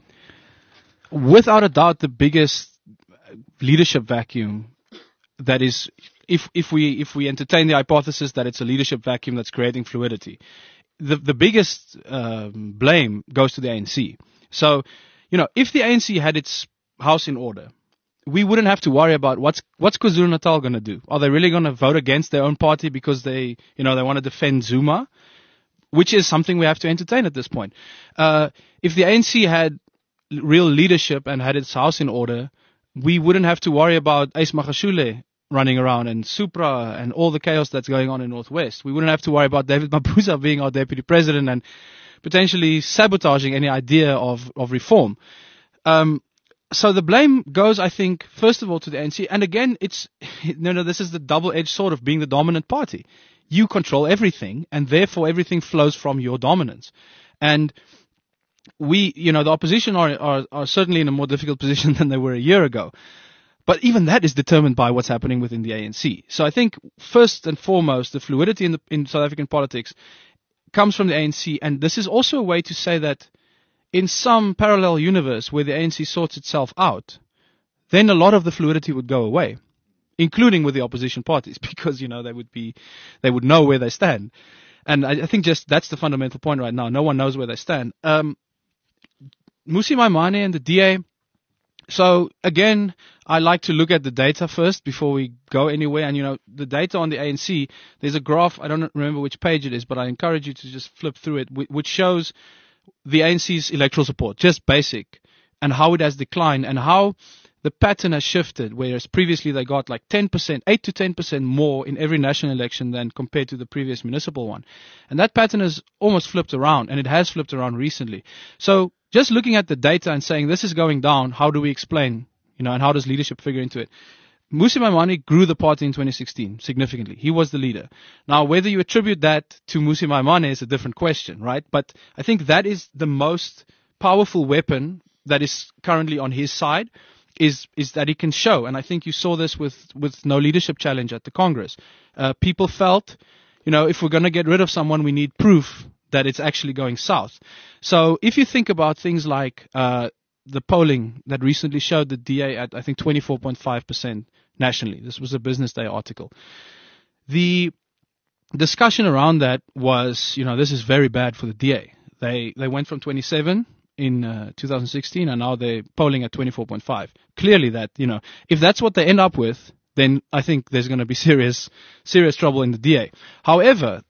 Without a doubt, the biggest leadership vacuum that is, if, if we, if we entertain the hypothesis that it's a leadership vacuum that's creating fluidity, the, the biggest, um, blame goes to the A N C. So, you know, if the A N C had its house in order, we wouldn't have to worry about what's what's KwaZulu-Natal going to do. Are they really going to vote against their own party because they, you know, they want to defend Zuma, which is something we have to entertain at this point. Uh, if the A N C had real leadership and had its house in order, we wouldn't have to worry about Ace Magashule running around and Supra and all the chaos that's going on in Northwest. We wouldn't have to worry about David Mabuza being our deputy president and potentially sabotaging any idea of, of reform. Um, So the blame goes, I think, first of all to the A N C. And again, it's, no, no, this is the double-edged sword of being the dominant party. You control everything, and therefore everything flows from your dominance. And we, you know, the opposition are, are, are certainly in a more difficult position than they were a year ago. But even that is determined by what's happening within the A N C. So I think first and foremost, the fluidity in, the, in South African politics comes from the A N C. And this is also a way to say that in some parallel universe where the A N C sorts itself out, then a lot of the fluidity would go away, including with the opposition parties, because, you know, they would be, they would know where they stand. And I, I think just that's the fundamental point right now. No one knows where they stand. Um, Mmusi Maimane and the D A. So again, I like to look at the data first before we go anywhere. And, you know, the data on the A N C, there's a graph, I don't remember which page it is, but I encourage you to just flip through it, which shows the A N C's electoral support, just basic, and how it has declined, and how the pattern has shifted, whereas previously they got like ten percent, eight to ten percent more in every national election than compared to the previous municipal one. And that pattern has almost flipped around, and it has flipped around recently. So just looking at the data and saying this is going down, how do we explain, you know, and how does leadership figure into it? Mmusi Maimane grew the party in twenty sixteen significantly. He was the leader. Now, whether you attribute that to Mmusi Maimane is a different question, right? But I think that is the most powerful weapon that is currently on his side, is is that he can show. And I think you saw this with, with no leadership challenge at the Congress. Uh, people felt, you know, if we're going to get rid of someone, we need proof that it's actually going south. So if you think about things like uh, the polling that recently showed the D A at, I think, twenty-four point five percent nationally. This was a Business Day article. The discussion around that was, you know, this is very bad for the D A. They they went from twenty-seven in uh, two thousand sixteen, and now they're polling at twenty-four point five. Clearly that, you know, if that's what they end up with, then I think there's going to be serious, serious trouble in the D A. However,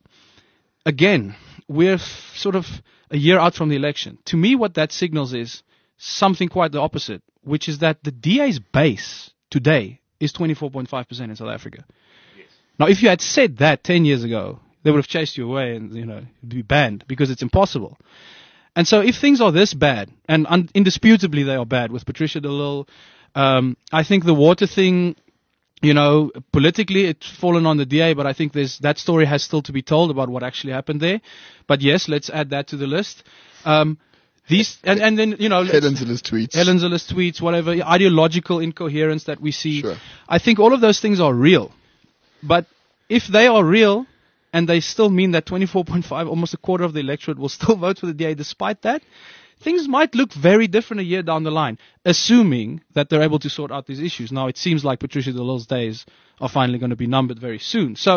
again, we're f- sort of a year out from the election. To me, what that signals is something quite the opposite, which is that the D A's base today is twenty-four point five percent in South Africa. Yes. Now, if you had said that ten years ago, they would have chased you away and, you know, you'd be banned because it's impossible. And so if things are this bad, and un- indisputably they are bad with Patricia de Lille, um, I think the water thing, you know, politically it's fallen on the D A, but I think there's that story has still to be told about what actually happened there. But yes, let's add that to the list. Um, these and, and then, you know, Helen Zille's tweets. Helen Zille's tweets, whatever, ideological incoherence that we see. Sure. I think all of those things are real. But if they are real, and they still mean that twenty-four point five, almost a quarter of the electorate, will still vote for the D A despite that, things might look very different a year down the line, assuming that they're able to sort out these issues. Now, it seems like Patricia de Lille's days are finally going to be numbered very soon. So,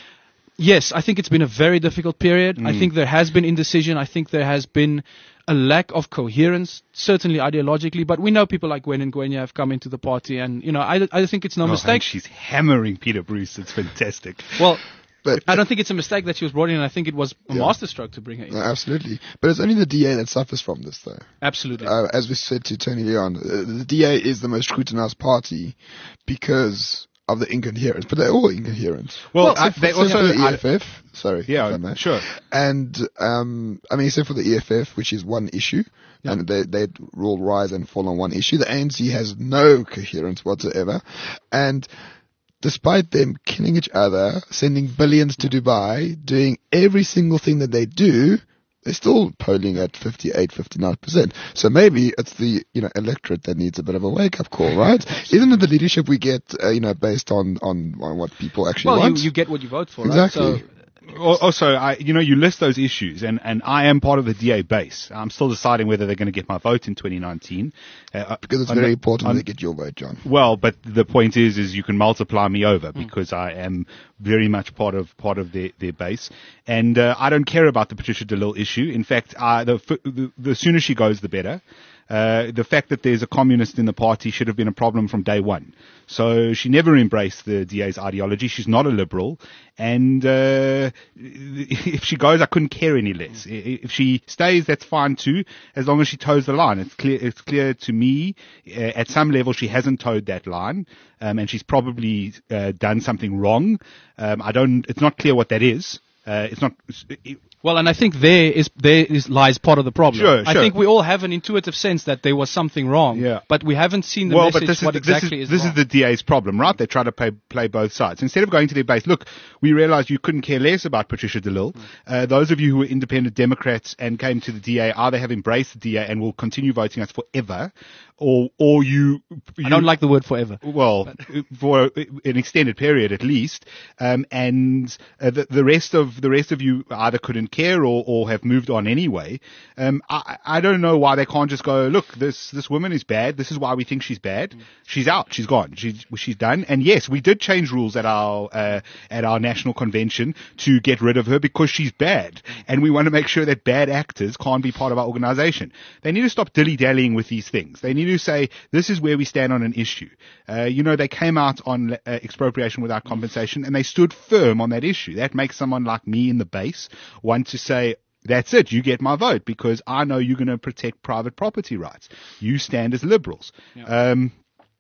yes, I think it's been a very difficult period. Mm. I think there has been indecision. I think there has been a lack of coherence, certainly ideologically, but we know people like Gwen and Ngwenya have come into the party, and, you know, I, I think it's no oh, mistake. She's hammering Peter Bruce. It's fantastic. Well, But I don't think it's a mistake that she was brought in. I think it was a Yeah. masterstroke to bring her in. No, absolutely. But it's only the D A that suffers from this, though. Absolutely. Uh, as we said to Tony Leon, uh, the D A is the most scrutinized party because of the incoherence. But they're all incoherent. Well, Except I- for- they except also- for the I- E F F. Sorry. Yeah, if I may. sure. And, um, I mean, except for the E F F, which is one issue, Yeah. and they, they rule rise and fall on one issue. The A N C has no coherence whatsoever. And despite them killing each other, sending billions to Dubai, doing every single thing that they do, they're still polling at fifty-eight, fifty-nine percent. So maybe it's the, you know, electorate that needs a bit of a wake-up call, right? Isn't it the leadership we get, uh, you know, based on, on, on what people actually well, want? you, you get what you vote for, Exactly. right? So, Al- Also, I, you know, you list those issues, and, and I am part of the D A base. I'm still deciding whether they're going to get my vote in twenty nineteen. Uh, because it's on very the- important on- they get your vote, John. Well, but the point is, is you can multiply me over because I am very much part of part of their, their base, and uh, I don't care about the Patricia de Lille issue. In fact, I, the, the the sooner she goes, the better. Uh, the fact that there's a communist in the party should have been a problem from day one. So she never embraced the D A's ideology. She's not a liberal. And uh, if she goes, I couldn't care any less. I- If she stays, that's fine too, as long as she toes the line. It's clear, it's clear to me, uh, at some level, she hasn't toed that line, um, and she's probably uh, done something wrong. Um, I don't, it's not clear what that is. Uh, it's not, it, well, and I think there is there is lies part of the problem. Sure, I sure. think we all have an intuitive sense that there was something wrong, Yeah. but we haven't seen the well, message but this is, what the- exactly this is, is this wrong. is the D A's problem, right? They try to play, play both sides. Instead of going to their base, look, we realized you couldn't care less about Patricia de Lille. Uh, those of you who were independent Democrats and came to the D A either have embraced the D A and will continue voting us forever, or or you... you I don't like the word forever. Well, for an extended period at least, um, and uh, the, the rest of the rest of you either couldn't care or, or have moved on anyway. Um, I, I don't know why they can't just go, look, this this woman is bad. This is why we think she's bad. Mm. She's out. She's gone. She's she's done. And yes, we did change rules at our uh, at our national convention to get rid of her because she's bad, and we want to make sure that bad actors can't be part of our organization. They need to stop dilly dallying with these things. They need to say, this is where we stand on an issue. Uh, you know, they came out on uh, expropriation without compensation, and they stood firm on that issue. That makes someone like me in the base want to say, that's it, you get my vote, because I know you're going to protect private property rights. You stand as liberals. Yeah. Um,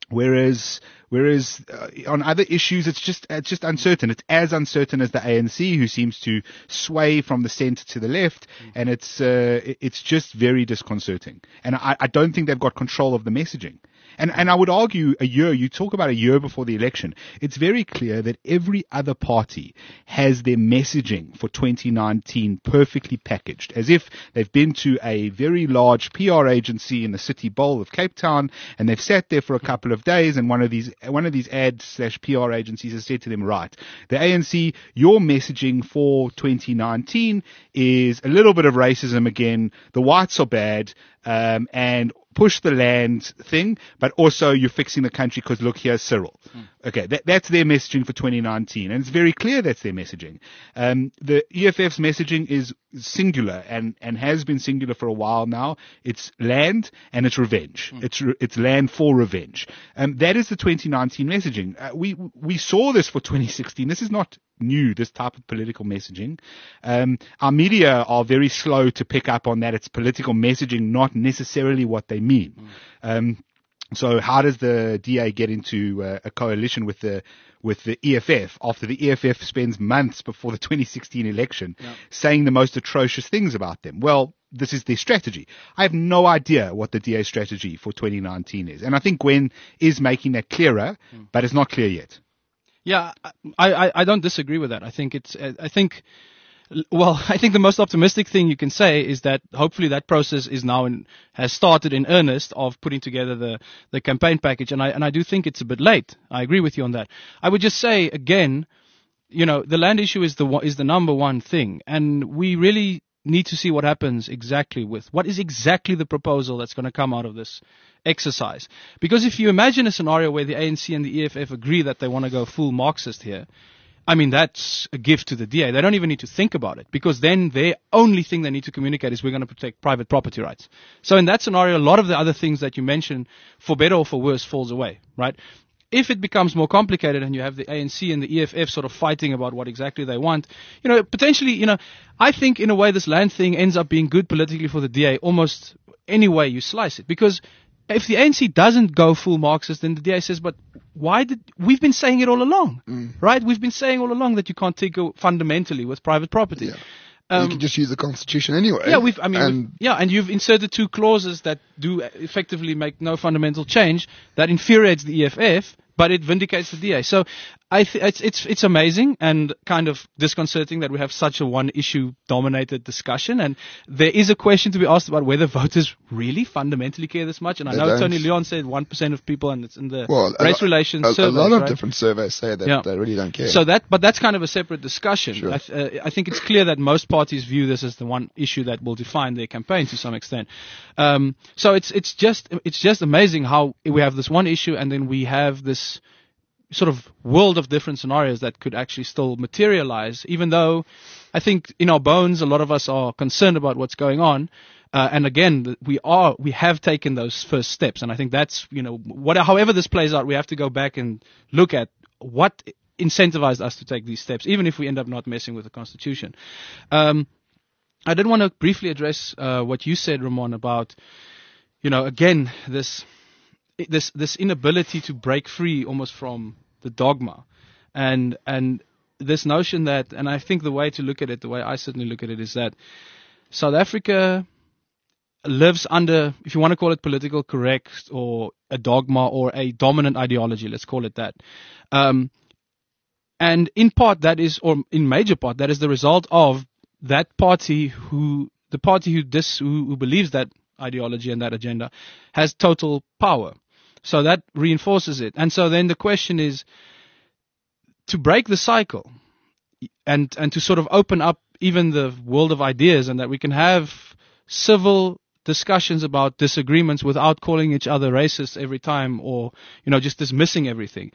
Whereas, whereas uh, on other issues, it's just it's just uncertain. It's as uncertain as the A N C, who seems to sway from the centre to the left, and it's uh, it's just very disconcerting. And I, I don't think they've got control of the messaging. And and I would argue a year. You talk about a year before the election. It's very clear that every other party has their messaging for twenty nineteen perfectly packaged, as if they've been to a very large P R agency in the City Bowl of Cape Town, and they've sat there for a couple of days, and one of these one of these ad slash P R agencies has said to them, right, the A N C, your messaging for twenty nineteen is a little bit of racism again. The whites are bad, um, and push the land thing, but also you're fixing the country because look, here's Cyril. Mm. Okay, that, that's their messaging for twenty nineteen, and it's very clear that's their messaging. Um, the E F F's messaging is singular and, and has been singular for a while now. It's land and it's revenge. Mm. It's re, it's land for revenge. Um, that is the twenty nineteen messaging. Uh, we we saw this for twenty sixteen. This is not new, this type of political messaging. Um, our media are very slow to pick up on that. It's political messaging, not necessarily what they mean. Mm. Um, so how does the D A get into uh, a coalition with the with the E F F after the E F F spends months before the twenty sixteen election yeah. saying the most atrocious things about them? Well, this is their strategy. I have no idea what the D A's strategy for twenty nineteen is. And I think Gwen is making that clearer, mm. but it's not clear yet. Yeah, I, I, I don't disagree with that. I think it's, I think, well, I think the most optimistic thing you can say is that hopefully that process is now in, has started in earnest of putting together the, the campaign package. And I, and I do think it's a bit late. I agree with you on that. I would just say again, you know, the land issue is the, is the number one thing. And we really need to see what happens exactly with, what is exactly the proposal that's going to come out of this exercise. Because if you imagine a scenario where the A N C and the E F F agree that they want to go full Marxist here, I mean, that's a gift to the D A. They don't even need to think about it, because then their only thing they need to communicate is we're going to protect private property rights. So in that scenario, a lot of the other things that you mentioned, for better or for worse, falls away, right? If it becomes more complicated and you have the A N C and the E F F sort of fighting about what exactly they want, you know, potentially, you know, I think in a way this land thing ends up being good politically for the D A almost any way you slice it. Because if the A N C doesn't go full Marxist, then the D A says, but why did, we've been saying it all along, mm. right? We've been saying all along that you can't tinker fundamentally with private property. Yeah. Um, you can just use the Constitution anyway. Yeah, we've, I mean, and we've, yeah, and you've inserted two clauses that do effectively make no fundamental change. That infuriates the E F F, but it vindicates the D A. So I th- it's, it's, it's amazing and kind of disconcerting that we have such a one-issue dominated discussion. And there is a question to be asked about whether voters really fundamentally care this much. And I they know don't. Tony Leon said one percent of people, and it's in the well, race lo- relations a, surveys. A lot of right? different surveys say that yeah. they really don't care. So that, but that's kind of a separate discussion. Sure. I, th- uh, I think it's clear that most parties view this as the one issue that will define their campaign to some extent. Um, so it's, it's just, it's just amazing how we have this one issue and then we have this sort of world of different scenarios that could actually still materialize, even though I think in our bones, a lot of us are concerned about what's going on. Uh, and again, we are, we have taken those first steps. And I think that's, you know, what, however this plays out, we have to go back and look at what incentivized us to take these steps, even if we end up not messing with the Constitution. Um, I did want to briefly address uh, what you said, Ramon, about, you know, again, this this this inability to break free almost from the dogma, and and this notion that, and I think the way to look at it, the way I certainly look at it, is that South Africa lives under, if you want to call it political correct or a dogma or a dominant ideology, let's call it that. Um, and in part that is, or in major part, that is the result of that party who, the party who dis, who, who believes that ideology and that agenda has total power. So that reinforces it. And so then the question is to break the cycle and, and to sort of open up even the world of ideas, and that we can have civil discussions about disagreements without calling each other racist every time, or, you know, just dismissing everything.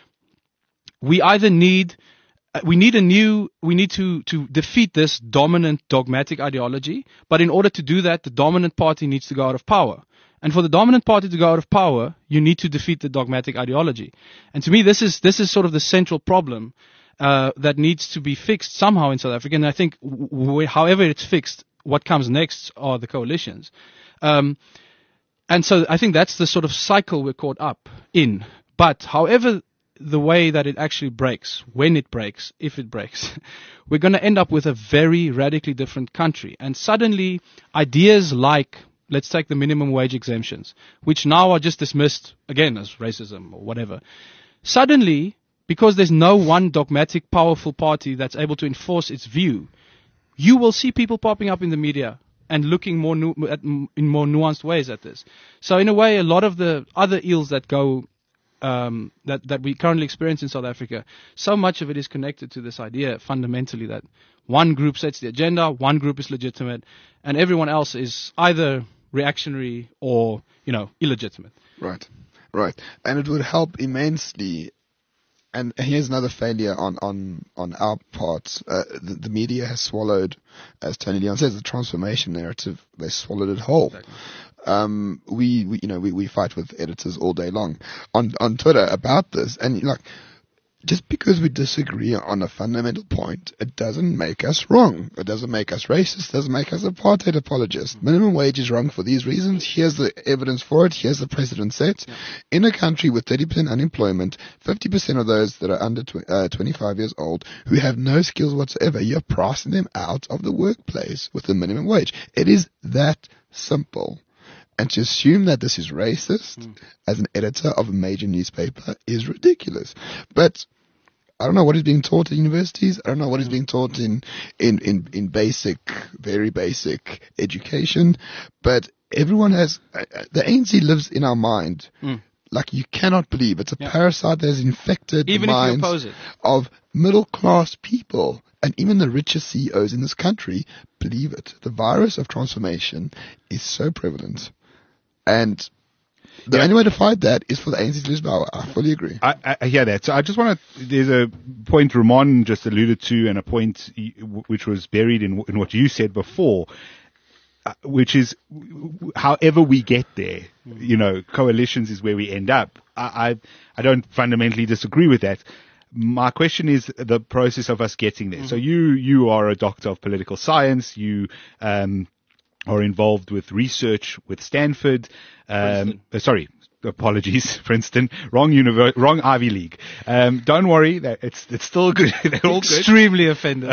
We either need, we need a new, we need to, to defeat this dominant dogmatic ideology, but in order to do that, the dominant party needs to go out of power. And for the dominant party to go out of power, you need to defeat the dogmatic ideology. And to me, this is, this is sort of the central problem, uh, that needs to be fixed somehow in South Africa. And I think w- w- however it's fixed, what comes next are the coalitions. Um, and so I think that's the sort of cycle we're caught up in. But however, the way that it actually breaks, when it breaks, if it breaks, we're going to end up with a very radically different country. And suddenly, ideas like, let's take the minimum wage exemptions, which now are just dismissed again as racism or whatever. Suddenly, because there's no one dogmatic, powerful party that's able to enforce its view, you will see people popping up in the media and looking more nu- at, in more nuanced ways at this. So in a way, a lot of the other ills that go Um, that, that we currently experience in South Africa, so much of it is connected to this idea fundamentally that one group sets the agenda, one group is legitimate, and everyone else is either reactionary or, you know, illegitimate. Right, right. And it would help immensely. And here's another failure on, on, on our part. Uh, the, the media has swallowed, as Tony Leon says, the transformation narrative. They swallowed it whole. Exactly. Um, we, we, you know, we, we fight with editors all day long on, on Twitter about this. And like, just because we disagree on a fundamental point, it doesn't make us wrong. It doesn't make us racist. It doesn't make us apartheid apologists. Minimum wage is wrong for these reasons. Here's the evidence for it. Here's the precedent set. Yeah. In a country with thirty percent unemployment, fifty percent of those that are under tw- uh, twenty-five years old who have no skills whatsoever, you're pricing them out of the workplace with the minimum wage. It is that simple. And to assume that this is racist mm. as an editor of a major newspaper is ridiculous. But I don't know what is being taught at universities. I don't know what is being taught in, in, in, in basic, very basic education. But everyone has, uh, the A N C lives in our mind. Mm. Like you cannot believe. It's a yeah. parasite that has infected even the minds if you oppose it. Of middle class people. And even the richest C E Os in this country believe it. The virus of transformation is so prevalent. And the yeah. only way to fight that is for the A N C to lose power. I fully agree. I, I hear that. So I just want to, there's a point Ramon just alluded to and a point which was buried in, in what you said before, uh, which is however we get there, you know, coalitions is where we end up. I, I, I don't fundamentally disagree with that. My question is the process of us getting there. Mm-hmm. So you, you are a doctor of political science. You, um, are involved with research with Stanford, um, uh, sorry, apologies, Princeton, wrong univer- wrong Ivy League. Um, don't worry, that it's it's still good. They're all extremely good. Offended.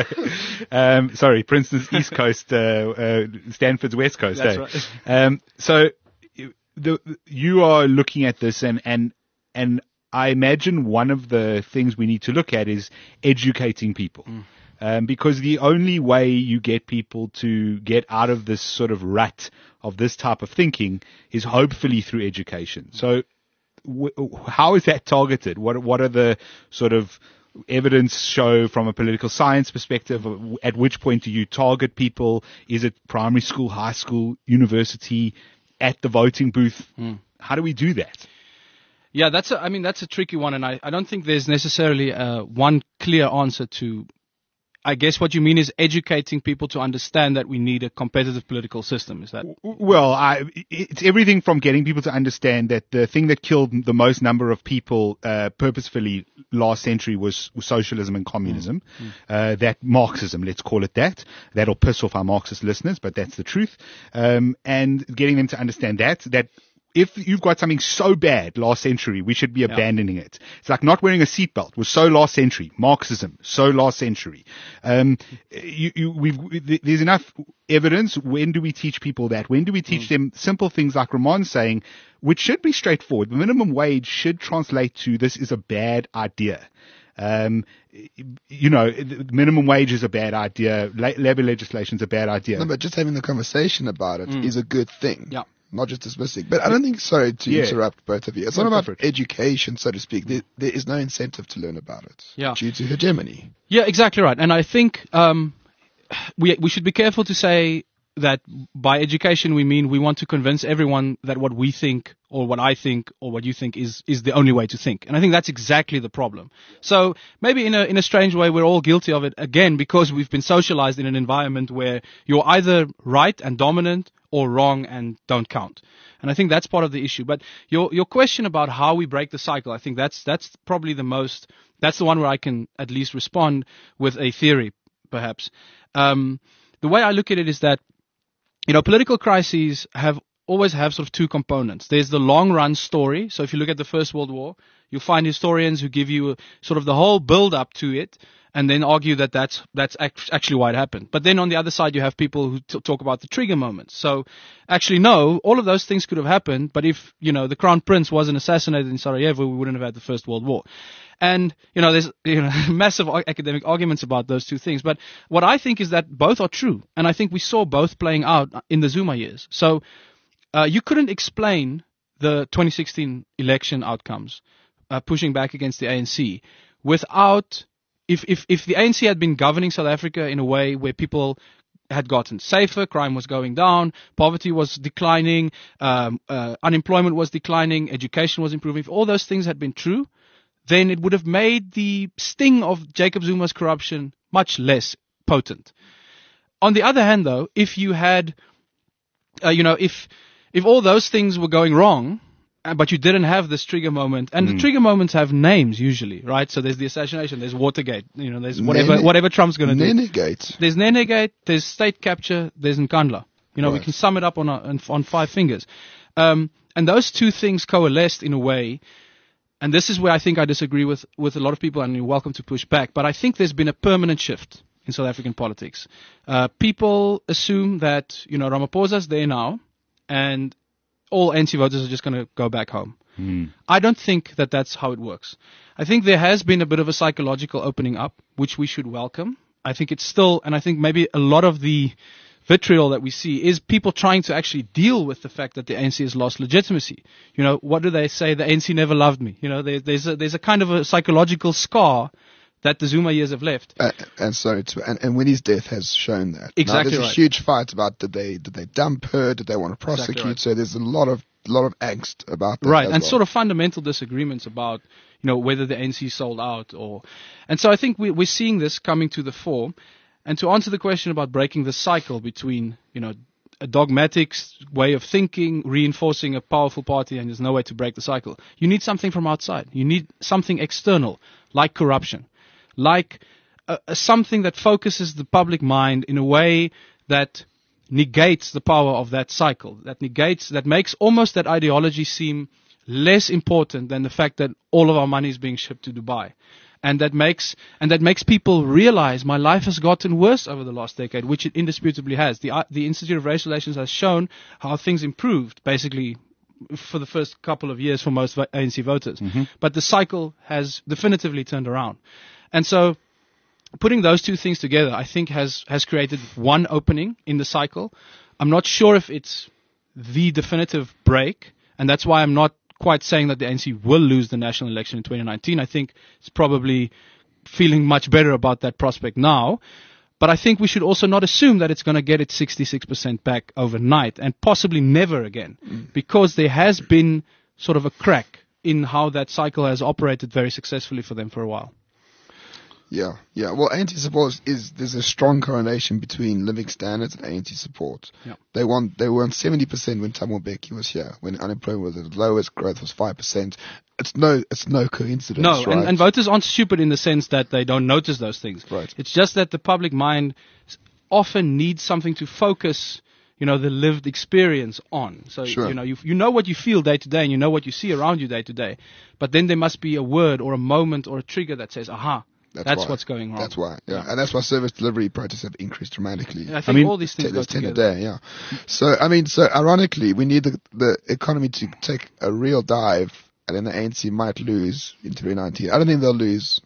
um, sorry, Princeton's East Coast, uh, uh, Stanford's West Coast. That's eh? right. Um, so the, you are looking at this, and and and I imagine one of the things we need to look at is educating people. Mm. Um, because the only way you get people to get out of this sort of rut of this type of thinking is hopefully through education. So w- how is that targeted? What what are the sort of evidence show from a political science perspective? At which point do you target people? Is it primary school, high school, university, at the voting booth? Mm. How do we do that? Yeah, that's a, I mean, that's a tricky one. And I, I don't think there's necessarily uh, one clear answer to. I guess what you mean is educating people to understand that we need a competitive political system. Is that? Well, I, it's everything from getting people to understand that the thing that killed the most number of people uh, purposefully last century was, was socialism and communism. Mm. Uh, that Marxism, let's call it that. That'll piss off our Marxist listeners, but that's the truth. Um, and getting them to understand that, that if you've got something so bad last century, we should be abandoning yeah. it. It's like not wearing a seatbelt was so last century. Marxism, so last century. Um, you, you, we've, there's enough evidence. When do we teach people that? When do we teach mm. them simple things like Ramon's saying, which should be straightforward? The minimum wage should translate to this is a bad idea. Um, you know, minimum wage is a bad idea. Labor legislation is a bad idea. No, but just having the conversation about it mm. is a good thing. Yeah. Not just dismissing. But I don't think, sorry to yeah. interrupt both of you. It's not about education, so to speak. There, there is no incentive to learn about it yeah. due to hegemony. Yeah, exactly right. And I think um, we we should be careful to say that by education we mean we want to convince everyone that what we think or what I think or what you think is, is the only way to think. And I think that's exactly the problem. So maybe in a in a strange way we're all guilty of it again because we've been socialized in an environment where you're either right and dominant or wrong and don't count. And I think that's part of the issue. But your your question about how we break the cycle, I think that's that's probably the most, that's the one where I can at least respond with a theory, perhaps. Um, the way I look at it is that, you know, political crises have always have sort of two components. There's the long run story. So if you look at the First World War, you'll find historians who give you sort of the whole build up to it and then argue that that's, that's act- actually why it happened. But then on the other side, you have people who t- talk about the trigger moments. So actually, no, all of those things could have happened. But if, you know, the Crown Prince wasn't assassinated in Sarajevo, we wouldn't have had the First World War. And, you know, there's, you know, massive academic arguments about those two things. But what I think is that both are true. And I think we saw both playing out in the Zuma years. So, uh, you couldn't explain the twenty sixteen election outcomes, uh, pushing back against the A N C without, if, if, if the A N C had been governing South Africa in a way where people had gotten safer, crime was going down, poverty was declining, um, uh, unemployment was declining, education was improving, if all those things had been true, then it would have made the sting of Jacob Zuma's corruption much less potent. On the other hand, though, if you had, uh, you know, if if all those things were going wrong, uh, but you didn't have this trigger moment, and mm. the trigger moments have names usually, right? So there's the assassination, there's Watergate, you know, there's whatever Nene, whatever Trump's going to do. Nenegate. There's Nenegate, there's state capture, there's Nkandla. You know, right. We can sum it up on a, on, on five fingers. Um, and those two things coalesced in a way. And this is where I think I disagree with, with a lot of people, and you're welcome to push back. But I think there's been a permanent shift in South African politics. Uh, people assume that, you know, Ramaphosa's there now, and all N C voters are just going to go back home. Mm. I don't think that that's how it works. I think there has been a bit of a psychological opening up, which we should welcome. I think it's still, and I think maybe a lot of the vitriol that we see is people trying to actually deal with the fact that the A N C has lost legitimacy. You know, what do they say? The A N C never loved me. You know, there, there's a, there's a kind of a psychological scar that the Zuma years have left. Uh, and sorry, to, and, and Winnie's death has shown that. Exactly now, there's right. a huge fight about did they did they dump her? Did they want to prosecute? Exactly right. So there's a lot of lot of angst about that. Right, as and well. sort of fundamental disagreements about, you know, whether the A N C sold out or, and so I think we, we're seeing this coming to the fore. And to answer the question about breaking the cycle between, you know, a dogmatic way of thinking, reinforcing a powerful party, and there's no way to break the cycle, you need something from outside. You need something external, like corruption, like a, a something that focuses the public mind in a way that negates the power of that cycle, that negates, that makes almost that ideology seem less important than the fact that all of our money is being shipped to Dubai. And that makes and that makes people realize my life has gotten worse over the last decade, which it indisputably has. The uh, the Institute of Race Relations has shown how things improved, basically, for the first couple of years for most A N C voters. Mm-hmm. But the cycle has definitively turned around. And so putting those two things together, I think, has, has created one opening in the cycle. I'm not sure if it's the definitive break, and that's why I'm not quite saying that the A N C will lose the national election in twenty nineteen. I think it's probably feeling much better about that prospect now. But I think we should also not assume that it's going to get its sixty-six percent back overnight and possibly never again, mm. because there has been sort of a crack in how that cycle has operated very successfully for them for a while. Yeah, yeah. Well, A N C support is, there's a strong correlation between living standards and A N C support. Yeah. They want, they were on seventy percent when Thabo Mbeki was here, when unemployment was at the lowest, growth was five percent. It's no, it's no coincidence, No, right? and, and voters aren't stupid in the sense that they don't notice those things. Right. It's just that the public mind often needs something to focus, you know, the lived experience on. So, sure. you know, you, you know what you feel day to day and you know what you see around you day to day. But then there must be a word or a moment or a trigger that says, aha, That's, that's what's going wrong. That's why, yeah. yeah. And that's why service delivery protests have increased dramatically. Yeah, I think I mean, all these things t- go ten together. a day, yeah. So, I mean, so ironically, we need the, the economy to take a real dive, and then the A N C might lose in twenty nineteen. I don't think they'll lose.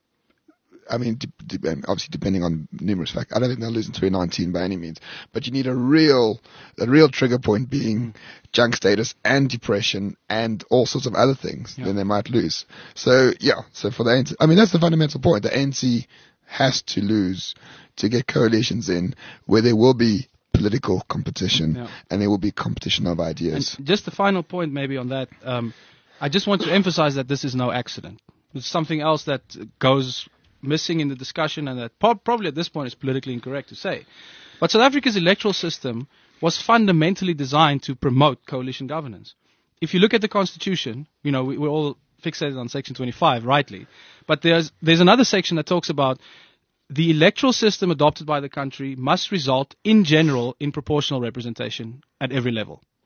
I mean, de- de- obviously depending on numerous factors. I don't think they'll lose in twenty nineteen by any means. But you need a real, a real trigger point being junk status and depression and all sorts of other things. Yeah. Then they might lose. So yeah, so for the A N C, I mean, that's the fundamental point. The A N C has to lose to get coalitions in where there will be political competition yeah. and there will be competition of ideas. And just the final point maybe on that, um, I just want to emphasize that this is no accident. It's something else that goes missing in the discussion, and that po- probably at this point is politically incorrect to say. But South Africa's electoral system was fundamentally designed to promote coalition governance. If you look at the Constitution, you know, we, we're all fixated on Section twenty-five, rightly. But there's there's another section that talks about the electoral system adopted by the country must result, in general, in proportional representation at every level.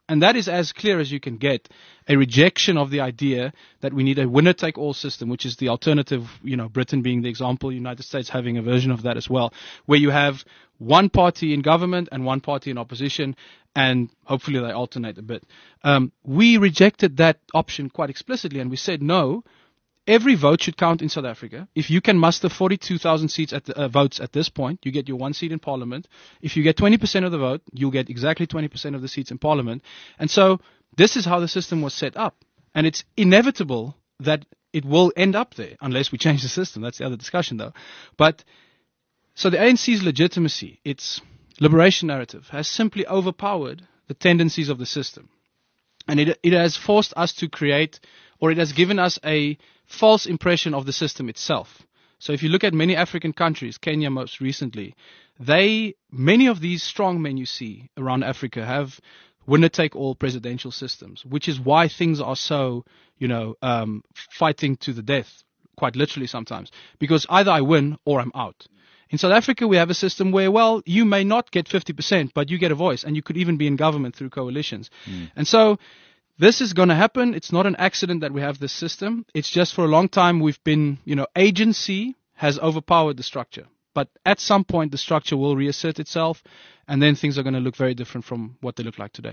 And that is as clear as you can get, a rejection of the idea that we need a winner-take-all system, which is the alternative, you know, Britain being the example, United States having a version of that as well, where you have one party in government and one party in opposition, and hopefully they alternate a bit. Um, we rejected that option quite explicitly, and we said, no, every vote should count in South Africa. If you can muster forty-two thousand seats at the, uh, votes at this point, you get your one seat in parliament. If you get twenty percent of the vote, you'll get exactly twenty percent of the seats in parliament. And so this is how the system was set up. And it's inevitable that it will end up there unless we change the system. That's the other discussion, though. But so the A N C's legitimacy, its liberation narrative, has simply overpowered the tendencies of the system. And it, it has forced us to create, or it has given us a false impression of the system itself. So if you look at many African countries, Kenya most recently, they, many of these strong men you see around Africa have winner-take-all presidential systems, which is why things are so, you know, um, fighting to the death, quite literally sometimes, because either I win or I'm out. In South Africa, we have a system where, well, you may not get fifty percent, but you get a voice, and you could even be in government through coalitions. Mm. And so this is going to happen. It's not an accident that we have this system. It's just for a long time we've been, you know, agency has overpowered the structure. But at some point, the structure will reassert itself, and then things are going to look very different from what they look like today.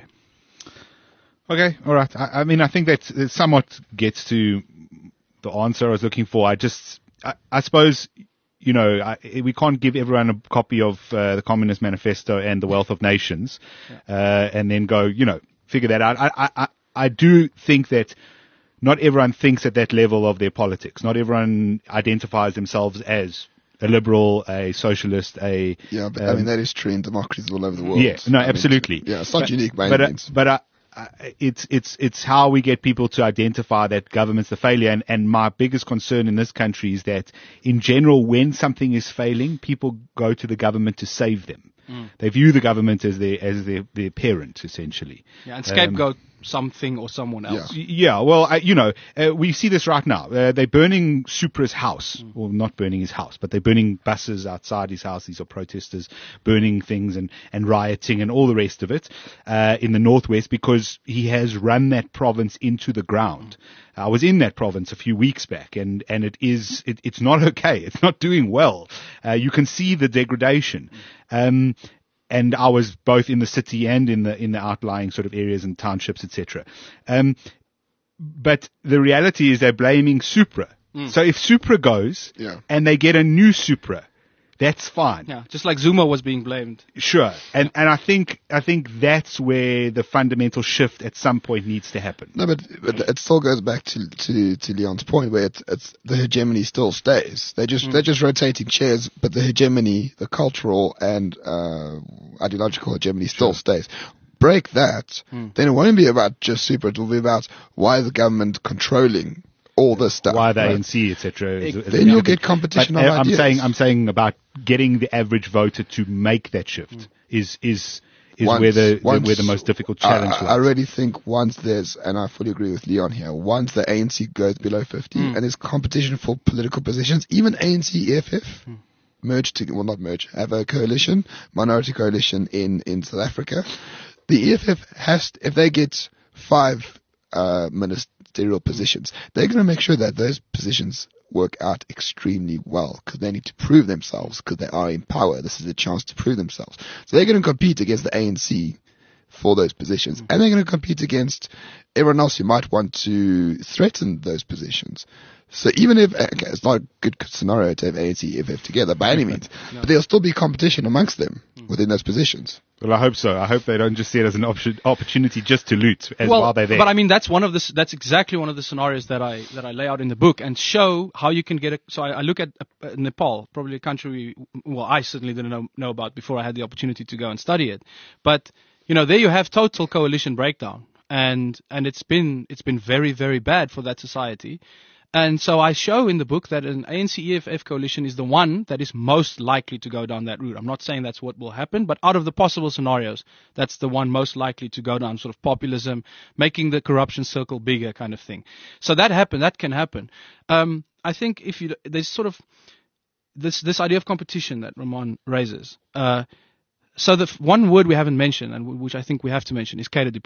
Okay, all right. I, I mean, I think that it somewhat gets to the answer I was looking for. I just, I, I suppose, you know, I, we can't give everyone a copy of uh, the Communist Manifesto and the Wealth of Nations, yeah. uh, and then go, you know, figure that out. I, I, I, I do think that not everyone thinks at that level of their politics. Not everyone identifies themselves as a liberal, a socialist, a... Yeah, but um, I mean, that is true in democracies all over the world. Yeah, no, I absolutely. Mean, yeah, it's not but, unique by but, any uh, means. But uh, uh, it's, it's, it's how we get people to identify that government's the failure. And, and my biggest concern in this country is that, in general, when something is failing, people go to the government to save them. Mm. They view the government as their, as their, their parent, essentially. Yeah, and scapegoat um, something or someone else. Yeah, yeah well, I, you know, uh, we see this right now. Uh, they're burning Supra's house, mm. or not burning his house, but they're burning buses outside his house. These are protesters burning things and, and rioting and all the rest of it uh, in the Northwest, because he has run that province into the ground. Mm. I was in that province a few weeks back, and, and it is it, it's not okay. It's not doing well. Uh, you can see the degradation. Um, And I was both in the city and in the in the outlying sort of areas and townships, et cetera. Um, but the reality is they're blaming Supra. Mm. So if Supra goes yeah. and they get a new Supra, that's fine. Yeah, just like Zuma was being blamed. Sure, and and I think I think that's where the fundamental shift at some point needs to happen. No, but, but it still goes back to to, to Leon's point, where it's, it's the hegemony still stays. They just mm. they're just rotating chairs, but the hegemony, the cultural and uh, ideological hegemony still sure. stays. Break that, mm. then it won't be about just Supra. It will be about why is the government controlling all this stuff. Why the right? A N C, et cetera. Then you'll get competition but, on uh, ideas. I'm saying, I'm saying about getting the average voter to make that shift mm. is is is once, where the, once, the where the most difficult challenge I, lies. I really think once there's, and I fully agree with Leon here, once the A N C goes below fifty mm. and there's competition for political positions, even A N C E F F mm. merge to, well not merge, have a coalition, minority coalition in, in South Africa. The E F F has, if they get five uh, ministerial positions, they're going to make sure that those positions work out extremely well, because they need to prove themselves, because they are in power. This is a chance to prove themselves. So they're going to compete against the A N C for those positions, mm-hmm. and they're going to compete against everyone else who might want to threaten those positions. So even if, okay, it's not a good scenario to have A N C E F F together by any means, no. but there'll still be competition amongst them mm. within those positions. Well, I hope so. I hope they don't just see it as an op- opportunity just to loot as well, while they're there. But I mean, that's one of the, that's exactly one of the scenarios that I, that I lay out in the book and show how you can get a, so I, I look at uh, Nepal, probably a country we, well, I certainly didn't know, know about before I had the opportunity to go and study it. But, you know, there you have total coalition breakdown. And, and it's been, it's been very, very bad for that society. And so I show in the book that an A N C E F F coalition is the one that is most likely to go down that route. I'm not saying that's what will happen, but out of the possible scenarios, that's the one most likely to go down, sort of populism, making the corruption circle bigger kind of thing. So that happen, that can happen. Um, I think if you, there's sort of this, this idea of competition that Ramon raises. Uh, so the f- one word we haven't mentioned, and w- which I think we have to mention, is cadre deployment.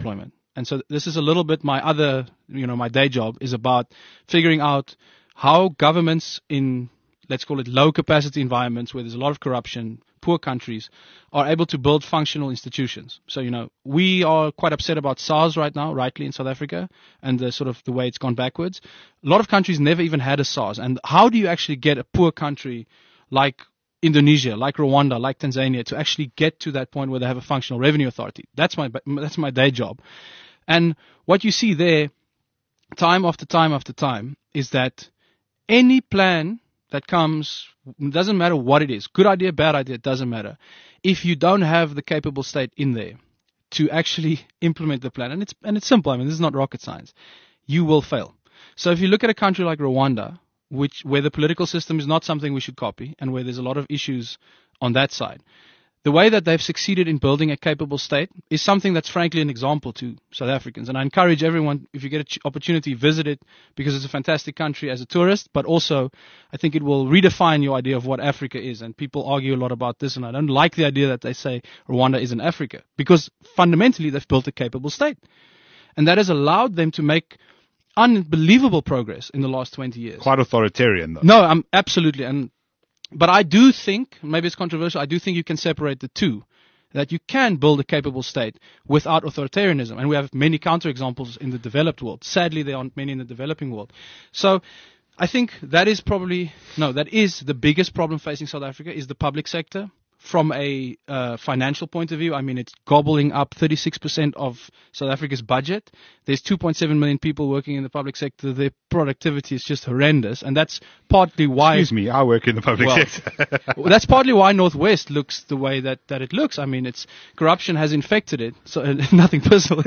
And so this is a little bit my other, you know, my day job is about figuring out how governments in, let's call it low capacity environments where there's a lot of corruption, poor countries, are able to build functional institutions. So, you know, we are quite upset about SARS right now, rightly, in South Africa, and the sort of the way it's gone backwards. A lot of countries never even had a SARS. And how do you actually get a poor country like Indonesia, like Rwanda, like Tanzania, to actually get to that point where they have a functional revenue authority? That's my that's my day job. And what you see there, time after time after time, is that any plan that comes, doesn't matter what it is, good idea, bad idea, it doesn't matter. If you don't have the capable state in there to actually implement the plan, and it's and it's simple, I mean, this is not rocket science, you will fail. So if you look at a country like Rwanda, which where the political system is not something we should copy, and where there's a lot of issues on that side, the way that they've succeeded in building a capable state is something that's frankly an example to South Africans. And I encourage everyone, if you get an ch- opportunity, visit it, because it's a fantastic country as a tourist, but also I think it will redefine your idea of what Africa is. And people argue a lot about this, and I don't like the idea that they say Rwanda isn't Africa, because fundamentally they've built a capable state. And that has allowed them to make unbelievable progress in the last twenty years. Quite authoritarian, though. No, I'm absolutely. And But I do think, maybe it's controversial, I do think you can separate the two. That you can build a capable state without authoritarianism. And we have many counterexamples in the developed world. Sadly, there aren't many in the developing world. So I think that is probably, no, that is the biggest problem facing South Africa, is the public sector. From a uh, financial point of view, I mean, it's gobbling up thirty-six percent of South Africa's budget. There's two point seven million people working in the public sector. Their productivity is just horrendous. And that's partly why... Excuse me, I work in the public well, sector. That's partly why Northwest looks the way that, that it looks. I mean, it's corruption has infected it. So nothing personal.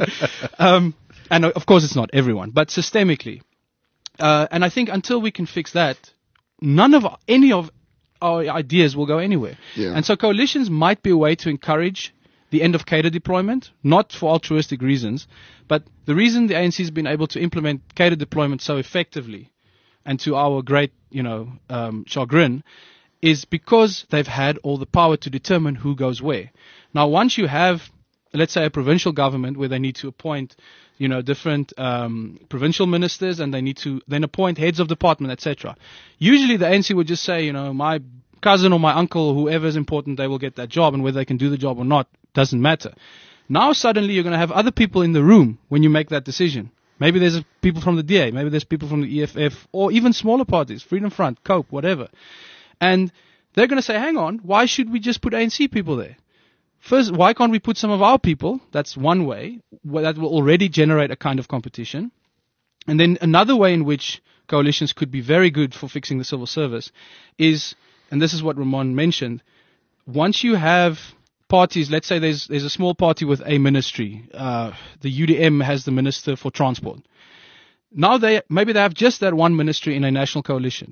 um, and of course, it's not everyone, but systemically. Uh, and I think until we can fix that, none of any of our ideas will go anywhere. Yeah. And so coalitions might be a way to encourage the end of cadre deployment, not for altruistic reasons, but the reason the A N C has been able to implement cadre deployment so effectively, and to our great, you know, um, chagrin, is because they've had all the power to determine who goes where. Now, once you have, let's say, a provincial government where they need to appoint, you know, different um, provincial ministers, and they need to then appoint heads of department, et cetera. Usually the A N C would just say, you know, my cousin or my uncle, whoever is important, they will get that job, and whether they can do the job or not doesn't matter. Now suddenly you're going to have other people in the room when you make that decision. Maybe there's people from the D A, maybe there's people from the E F F, or even smaller parties, Freedom Front, COPE, whatever. And they're going to say, hang on, why should we just put A N C people there? First, why can't we put some of our people? That's one way that will already generate a kind of competition. And then another way in which coalitions could be very good for fixing the civil service is, and this is what Ramon mentioned, once you have parties, let's say there's there's a small party with a ministry, uh, the U D M has the Minister for Transport. Now they maybe they have just that one ministry in a national coalition.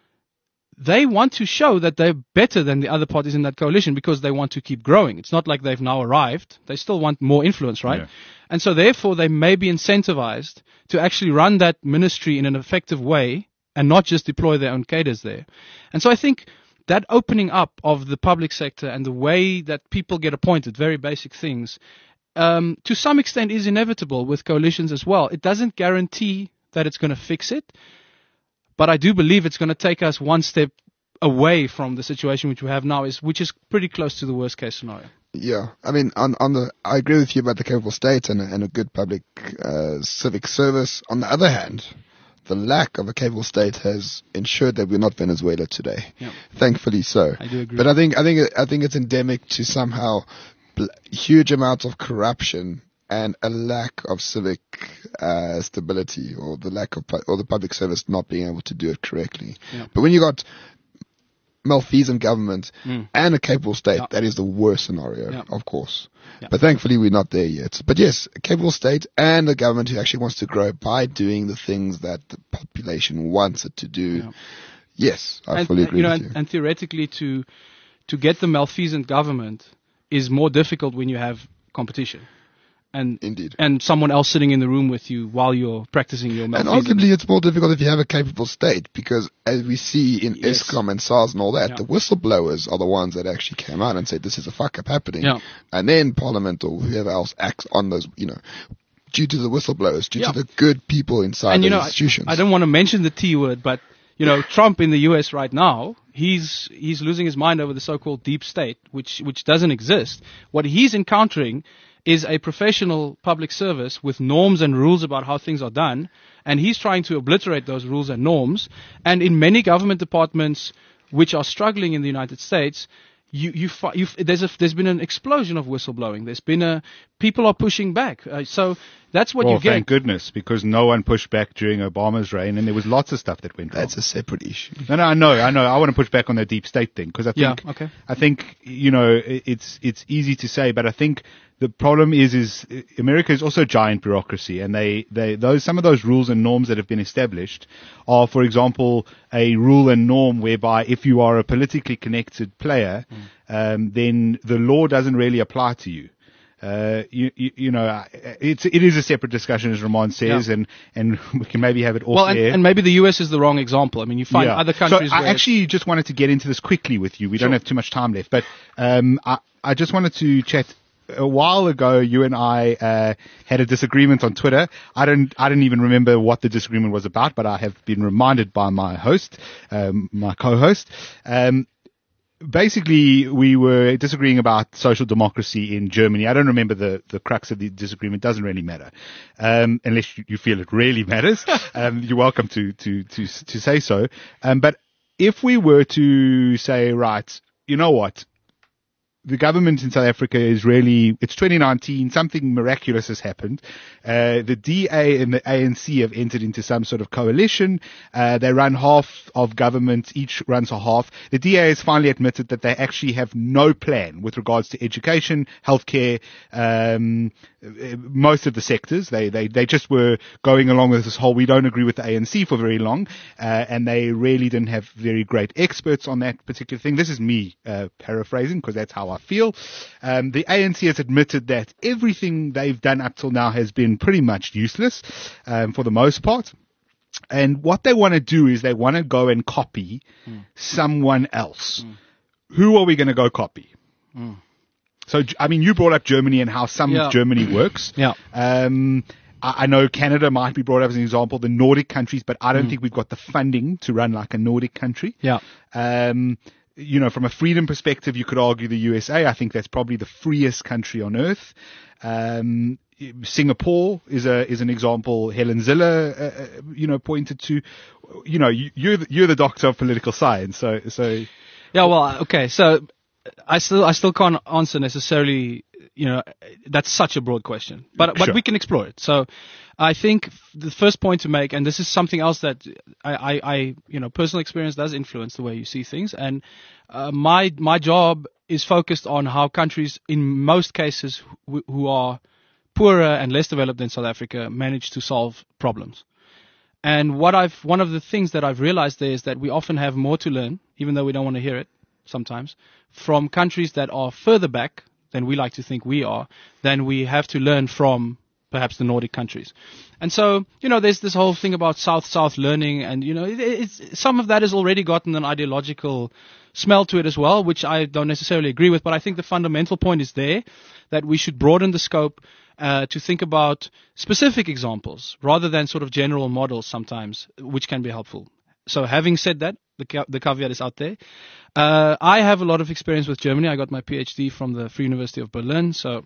They want to show that they're better than the other parties in that coalition because they want to keep growing. It's not like they've now arrived. They still want more influence, right? Yeah. And so therefore they may be incentivized to actually run that ministry in an effective way and not just deploy their own cadres there. And so I think that opening up of the public sector and the way that people get appointed, very basic things, um, to some extent is inevitable with coalitions as well. It doesn't guarantee that it's going to fix it. But I do believe it's going to take us one step away from the situation which we have now, is which is pretty close to the worst case scenario. Yeah, I mean, on on the, I agree with you about the capable state and a, and a good public uh, civic service. On the other hand, the lack of a capable state has ensured that we're not Venezuela today. Yep. Thankfully, so. I do agree. But I think I think I think it's endemic to somehow bl- huge amounts of corruption and a lack of civic uh, stability, or the lack of pu- or the public service not being able to do it correctly. Yeah. But when you got malfeasant government mm. and a capable state, yeah. that is the worst scenario, yeah. of course. Yeah. But thankfully, we're not there yet. But yes, a capable state and a government who actually wants to grow by doing the things that the population wants it to do. Yeah. Yes, I and, fully agree you know, with and, you. and theoretically, to to get the malfeasant government is more difficult when you have competition. And Indeed. and someone else sitting in the room with you while you're practicing your And malfeasance. arguably it's more difficult if you have a capable state, because as we see in Yes. ESCOM and SARS and all that, Yeah. the whistleblowers are the ones that actually came out and said this is a fuck up happening. Yeah. And then Parliament or whoever else acts on those, you know, due to the whistleblowers, due Yeah. to the good people inside and the you know, institutions. I, I don't want to mention the T word, but you know, Trump in the U S right now, he's he's losing his mind over the so-called deep state, which which doesn't exist. What he's encountering is a professional public service with norms and rules about how things are done, and he's trying to obliterate those rules and norms. And in many government departments which are struggling in the United States, You, you, fi- you, there's a, there's been an explosion of whistleblowing. There's been a, people are pushing back. Uh, so that's what Well, you get. thank goodness, because no one pushed back during Obama's reign, and there was lots of stuff that went wrong. That's a separate issue. No, no, I know, I know. I want to push back on the deep state thing because I think, Yeah, okay. I think you know, it- it's it's easy to say, but I think the problem is, is America is also a giant bureaucracy, and they, they those some of those rules and norms that have been established are, for example, a rule and norm whereby if you are a politically connected player, mm. um, then the law doesn't really apply to you. Uh, you, you, you know, it's, it is a separate discussion, as Ramon says, Yeah. and, and we can maybe have it off Well, and, air. and maybe the U S is the wrong example. I mean, you find Yeah. other countries So I where actually just wanted to get into this quickly with you. We don't Sure. have too much time left, but um, I, I just wanted to chat. A while ago, you and I uh, had a disagreement on Twitter. I don't, I don't even remember what the disagreement was about, but I have been reminded by my host, um, my co-host. Um, basically, we were disagreeing about social democracy in Germany. I don't remember the, the crux of the disagreement. Doesn't really matter, um, unless you, you feel it really matters. um, you're welcome to to to to say so. Um, but if we were to say, right, you know what? The government in South Africa is really, it's twenty nineteen, something miraculous has happened. Uh, the D A and the A N C have entered into some sort of coalition. Uh, they run half of government, each runs a half. The D A has finally admitted that they actually have no plan with regards to education, healthcare, um, most of the sectors. They, they, they just were going along with this whole, we don't agree with the A N C for very long, uh, and they really didn't have very great experts on that particular thing. This is me, uh, paraphrasing, because that's how I feel. Um, the A N C has admitted that everything they've done up till now has been pretty much useless, um, for the most part. And what they want to do is they want to go and copy mm. someone else. Mm. Who are we going to go copy? Mm. So, I mean, you brought up Germany and how some yeah. Germany works. Yeah. Um, I, I know Canada might be brought up as an example, the Nordic countries, but I don't mm. think we've got the funding to run like a Nordic country. Yeah. Um, you know, from a freedom perspective, you could argue the U S A. I think that's probably the freest country on earth. Um, Singapore is a is an example. Helen Ziller, uh, you know, pointed to. You know, you, you're the, you're the doctor of political science, so so. Yeah, well, okay, so I still I still can't answer necessarily. You know, that's such a broad question, but Sure. but we can explore it. So, I think the first point to make, and this is something else that I, I, I you know, personal experience does influence the way you see things, and uh, my my job is focused on how countries, in most cases, who, who are poorer and less developed than South Africa, manage to solve problems. And what I've one of the things that I've realized there is that we often have more to learn, even though we don't want to hear it sometimes, from countries that are further back than we like to think we are, than we have to learn from perhaps the Nordic countries. And so, you know, there's this whole thing about South-South learning, and, you know, it, it's, some of that has already gotten an ideological smell to it as well, which I don't necessarily agree with, but I think the fundamental point is there, that we should broaden the scope uh, to think about specific examples, rather than sort of general models sometimes, which can be helpful. So having said that, the, ca- the caveat is out there. Uh, I have a lot of experience with Germany. I got my PhD from the Free University of Berlin. So,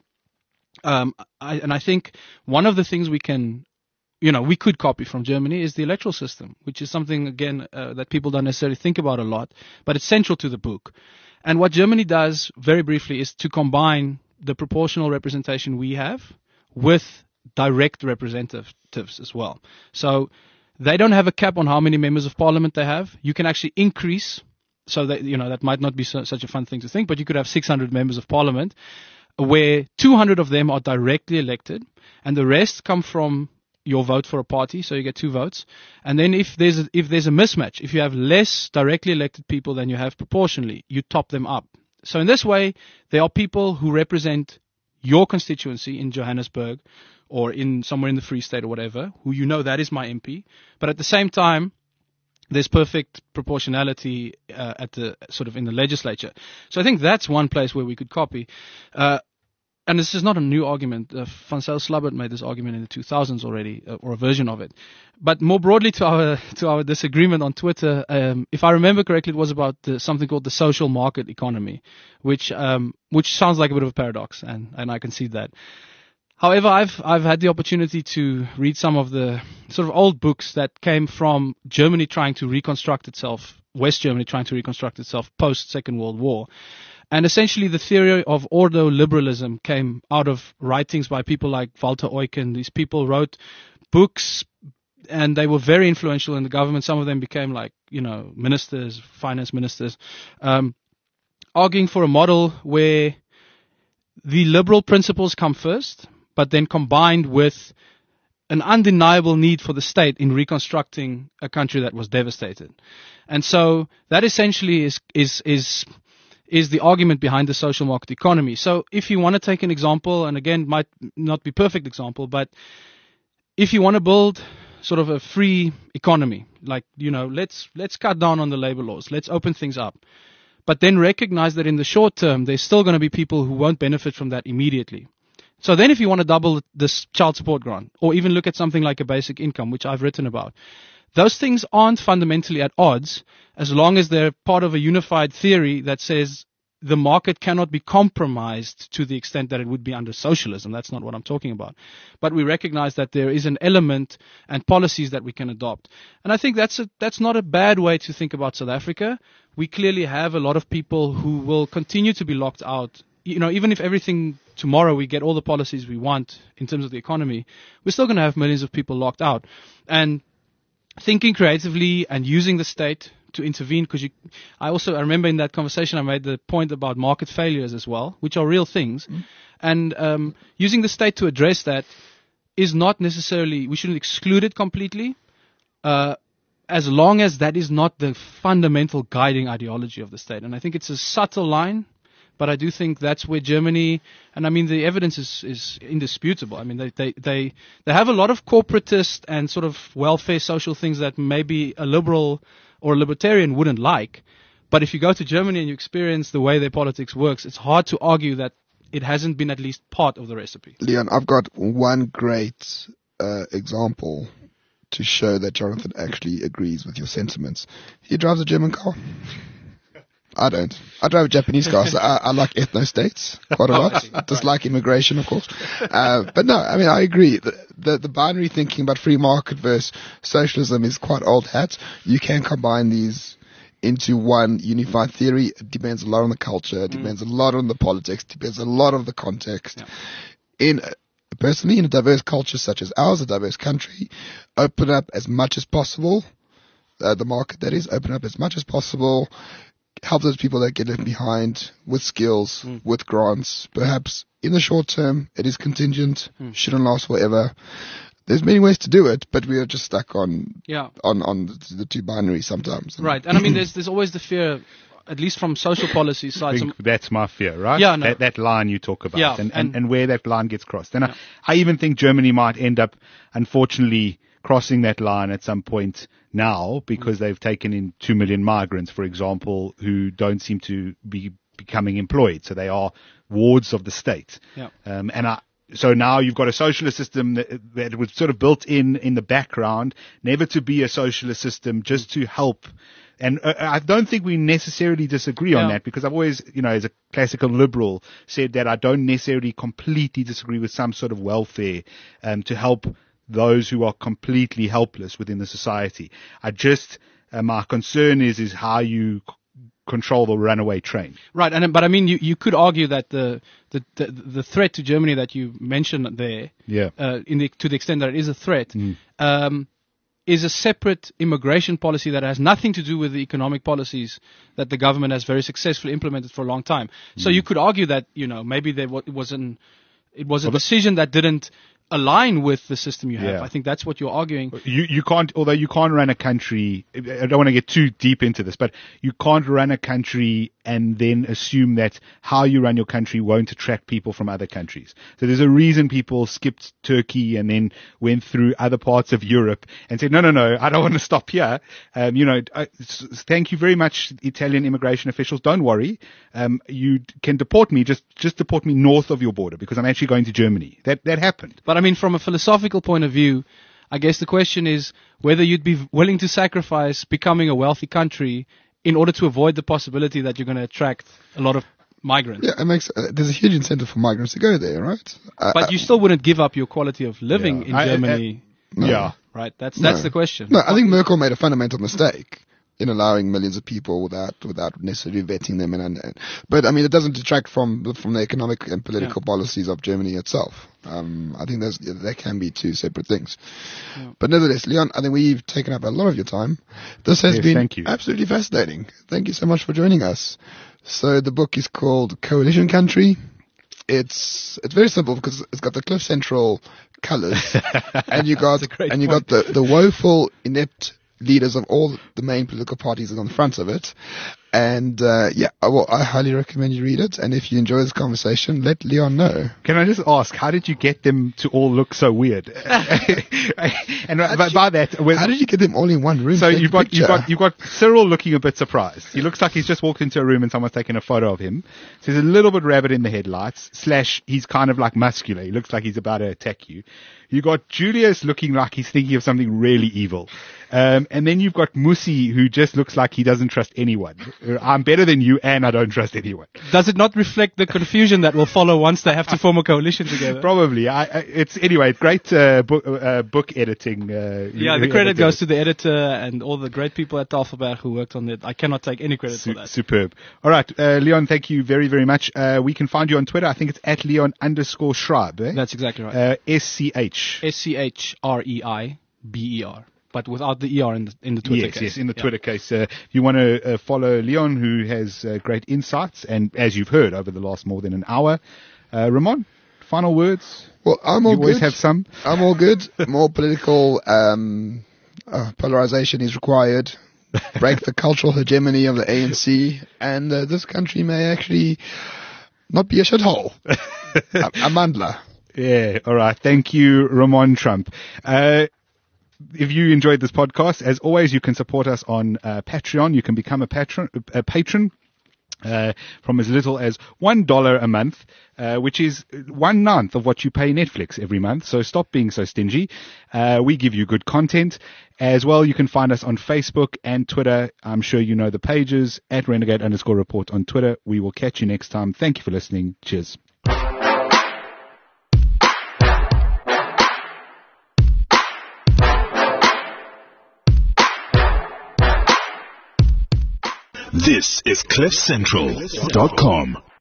um, I, and I think one of the things we can, you know, we could copy from Germany is the electoral system, which is something, again, uh, that people don't necessarily think about a lot, but it's central to the book. And what Germany does, very briefly, is to combine the proportional representation we have with direct representatives as well. So, they don't have a cap on how many members of parliament they have. You can actually increase, so that, you know, that might not be so, such a fun thing to think, but you could have six hundred members of parliament, where two hundred of them are directly elected, and the rest come from your vote for a party, so you get two votes. And then if there's a, if there's a mismatch, if you have less directly elected people than you have proportionally, you top them up. So in this way, there are people who represent your constituency in Johannesburg, or in somewhere in the Free State or whatever, who you know that is my M P. But at the same time, there's perfect proportionality uh, at the sort of in the legislature. So I think that's one place where we could copy. Uh, and this is not a new argument. Uh, Van Zyl Slabbert made this argument in the two thousands already, uh, or a version of it. But more broadly to our to our disagreement on Twitter, um, if I remember correctly, it was about the, something called the social market economy, which um, which sounds like a bit of a paradox, and, and I concede that. However, I've I've had the opportunity to read some of the sort of old books that came from Germany trying to reconstruct itself, West Germany trying to reconstruct itself post Second World War. And essentially the theory of ordo-liberalism came out of writings by people like Walter Eucken. These people wrote books and they were very influential in the government. Some of them became like, you know, ministers, finance ministers, um, arguing for a model where the liberal principles come first, but then combined with an undeniable need for the state in reconstructing a country that was devastated. And so that essentially is, is, is, is the argument behind the social market economy. So if you want to take an example, and again, might not be perfect example, but if you want to build sort of a free economy, like, you know, let's, let's cut down on the labor laws, let's open things up, but then recognize that in the short term, there's still going to be people who won't benefit from that immediately. So then if you want to double this child support grant, or even look at something like a basic income, which I've written about, those things aren't fundamentally at odds as long as they're part of a unified theory that says the market cannot be compromised to the extent that it would be under socialism. That's not what I'm talking about. But we recognize that there is an element and policies that we can adopt. And I think that's a, that's not a bad way to think about South Africa. We clearly have a lot of people who will continue to be locked out. You know, even if everything tomorrow we get all the policies we want in terms of the economy, we're still going to have millions of people locked out. And thinking creatively and using the state to intervene, because you, I also, I remember in that conversation I made the point about market failures as well, which are real things. Mm. And um, using the state to address that is not necessarily, we shouldn't exclude it completely, uh, as long as that is not the fundamental guiding ideology of the state. And I think it's a subtle line, but I do think that's where Germany, and I mean the evidence is, is indisputable. I mean they, they, they, they have a lot of corporatist and sort of welfare social things that maybe a liberal or a libertarian wouldn't like. But if you go to Germany and you experience the way their politics works, it's hard to argue that it hasn't been at least part of the recipe. Leon, I've got one great uh, example to show that Jonathan actually agrees with your sentiments. He drives a German car. I don't. I drive a Japanese car, so I, I like ethno-states quite a lot. Dislike immigration, of course. Uh, but no, I mean, I agree. The, the, the binary thinking about free market versus socialism is quite old hat. You can combine these into one unified theory. It depends a lot on the culture. It depends mm. a lot on the politics. It depends a lot on the context. Yeah. In personally, in a diverse culture such as ours, a diverse country, open up as much as possible. Uh, the market, that is, open up as much as possible. Help those people that get left behind with skills, mm. with grants. Perhaps in the short term, it is contingent, mm. shouldn't last forever. There's many ways to do it, but we are just stuck on yeah. on, on the, the two binaries sometimes. Right, and I mean, there's there's always the fear, at least from social policy side. I think that's my fear, right? Yeah, no. that, that line you talk about, yeah, and, and, and, and where that line gets crossed. And yeah. I, I even think Germany might end up, unfortunately, crossing that line at some point now, because they've taken in two million migrants, for example, who don't seem to be becoming employed. So they are wards of the state. Yeah. Um, and I, so now you've got a socialist system that, that was sort of built in in the background, never to be a socialist system, just to help. And uh, I don't think we necessarily disagree on yeah. that, because I've always, you know, as a classical liberal, said that I don't necessarily completely disagree with some sort of welfare um, to help those who are completely helpless within the society. I just, uh, my concern is, is how you c- control the runaway train. Right. And, but I mean, you, you could argue that the, the, the, the threat to Germany that you mentioned there, yeah. uh, in the, to the extent that it is a threat, mm. um, is a separate immigration policy that has nothing to do with the economic policies that the government has very successfully implemented for a long time. Mm. So you could argue that, you know, maybe there was, it was an, It was a decision that didn't align with the system you have. Yeah. I think that's what you're arguing. You you can't, although you can't run a country. I don't want to get too deep into this, but you can't run a country and then assume that how you run your country won't attract people from other countries. So there's a reason people skipped Turkey and then went through other parts of Europe and said, no, no, no, I don't want to stop here. Um, you know, I, s- thank you very much, Italian immigration officials. Don't worry. Um, you can deport me. Just just deport me north of your border because I'm actually going to Germany. That that happened. But I mean, from a philosophical point of view, I guess the question is whether you'd be willing to sacrifice becoming a wealthy country in order to avoid the possibility that you're going to attract a lot of migrants. Yeah, it makes uh, there's a huge incentive for migrants to go there, right? Uh, But you still wouldn't give up your quality of living Yeah. in I- I- Germany, no. Yeah. right? That's that's No. the question. No, I think Merkel made a fundamental mistake in allowing millions of people without without necessarily vetting them. And, and but I mean, it doesn't detract from from the economic and political policies of Germany itself. Um, I think there's there can be two separate things. Yeah. But nevertheless, Leon, I think we've taken up a lot of your time. This has Yes, been thank you. absolutely fascinating. Thank you so much for joining us. So the book is called Coalition Country. It's it's very simple because it's got the Cliff Central colours, and you got That's a great and you point. got the the woeful, inept leaders of all the main political parties on the front of it. And uh, yeah, I, well, I highly recommend you read it. And if you enjoy this conversation, let Leon know. Can I just ask, how did you get them to all look so weird? And by, by that, when, How did you get them all in one room? so to take you've a got you've picture? got you've got Cyril looking a bit surprised. He looks like he's just walked into a room and someone's taken a photo of him. So he's a little bit rabbit in the headlights. Slash, he's kind of like muscular. He looks like he's about to attack you. You got Julius looking like he's thinking of something really evil. Um, and then you've got Musi, who just looks like he doesn't trust anyone. I'm better than you, and I don't trust anyone. Does it not reflect the confusion that will follow once they have to form a coalition together? Probably. I, I, it's anyway. Great uh, book, uh, book editing. Uh, Yeah, the credit goes to the editor and all the great people at Tafelberg who worked on it. I cannot take any credit Su- for that. Superb. All right, uh, Leon, thank you very, very much. Uh, we can find you on Twitter. I think it's at Leon underscore Schreib. Eh? That's exactly right. Uh, S C H. S C H R E I B E R, but without the E R in the, in the Twitter Yes, case. yes, in the Yeah. Twitter case. Uh, if you want to uh, follow Leon, who has uh, great insights, and as you've heard over the last more than an hour, uh, Ramon, final words? Well, I'm all You always good. have some. I'm all good. More political um, uh, polarization is required. Break the cultural hegemony of the A N C, and uh, this country may actually not be a shithole. a, a mandla. Yeah, all right. Thank you, Ramon Trump. Uh, if you enjoyed this podcast, as always, you can support us on uh, Patreon. You can become a patron, a patron uh, from as little as one dollar a month, uh, which is one ninth of what you pay Netflix every month. So stop being so stingy. Uh, we give you good content. As well, you can find us on Facebook and Twitter. I'm sure you know the pages at Renegade underscore report on Twitter. We will catch you next time. Thank you for listening. Cheers. This is cliff central dot com.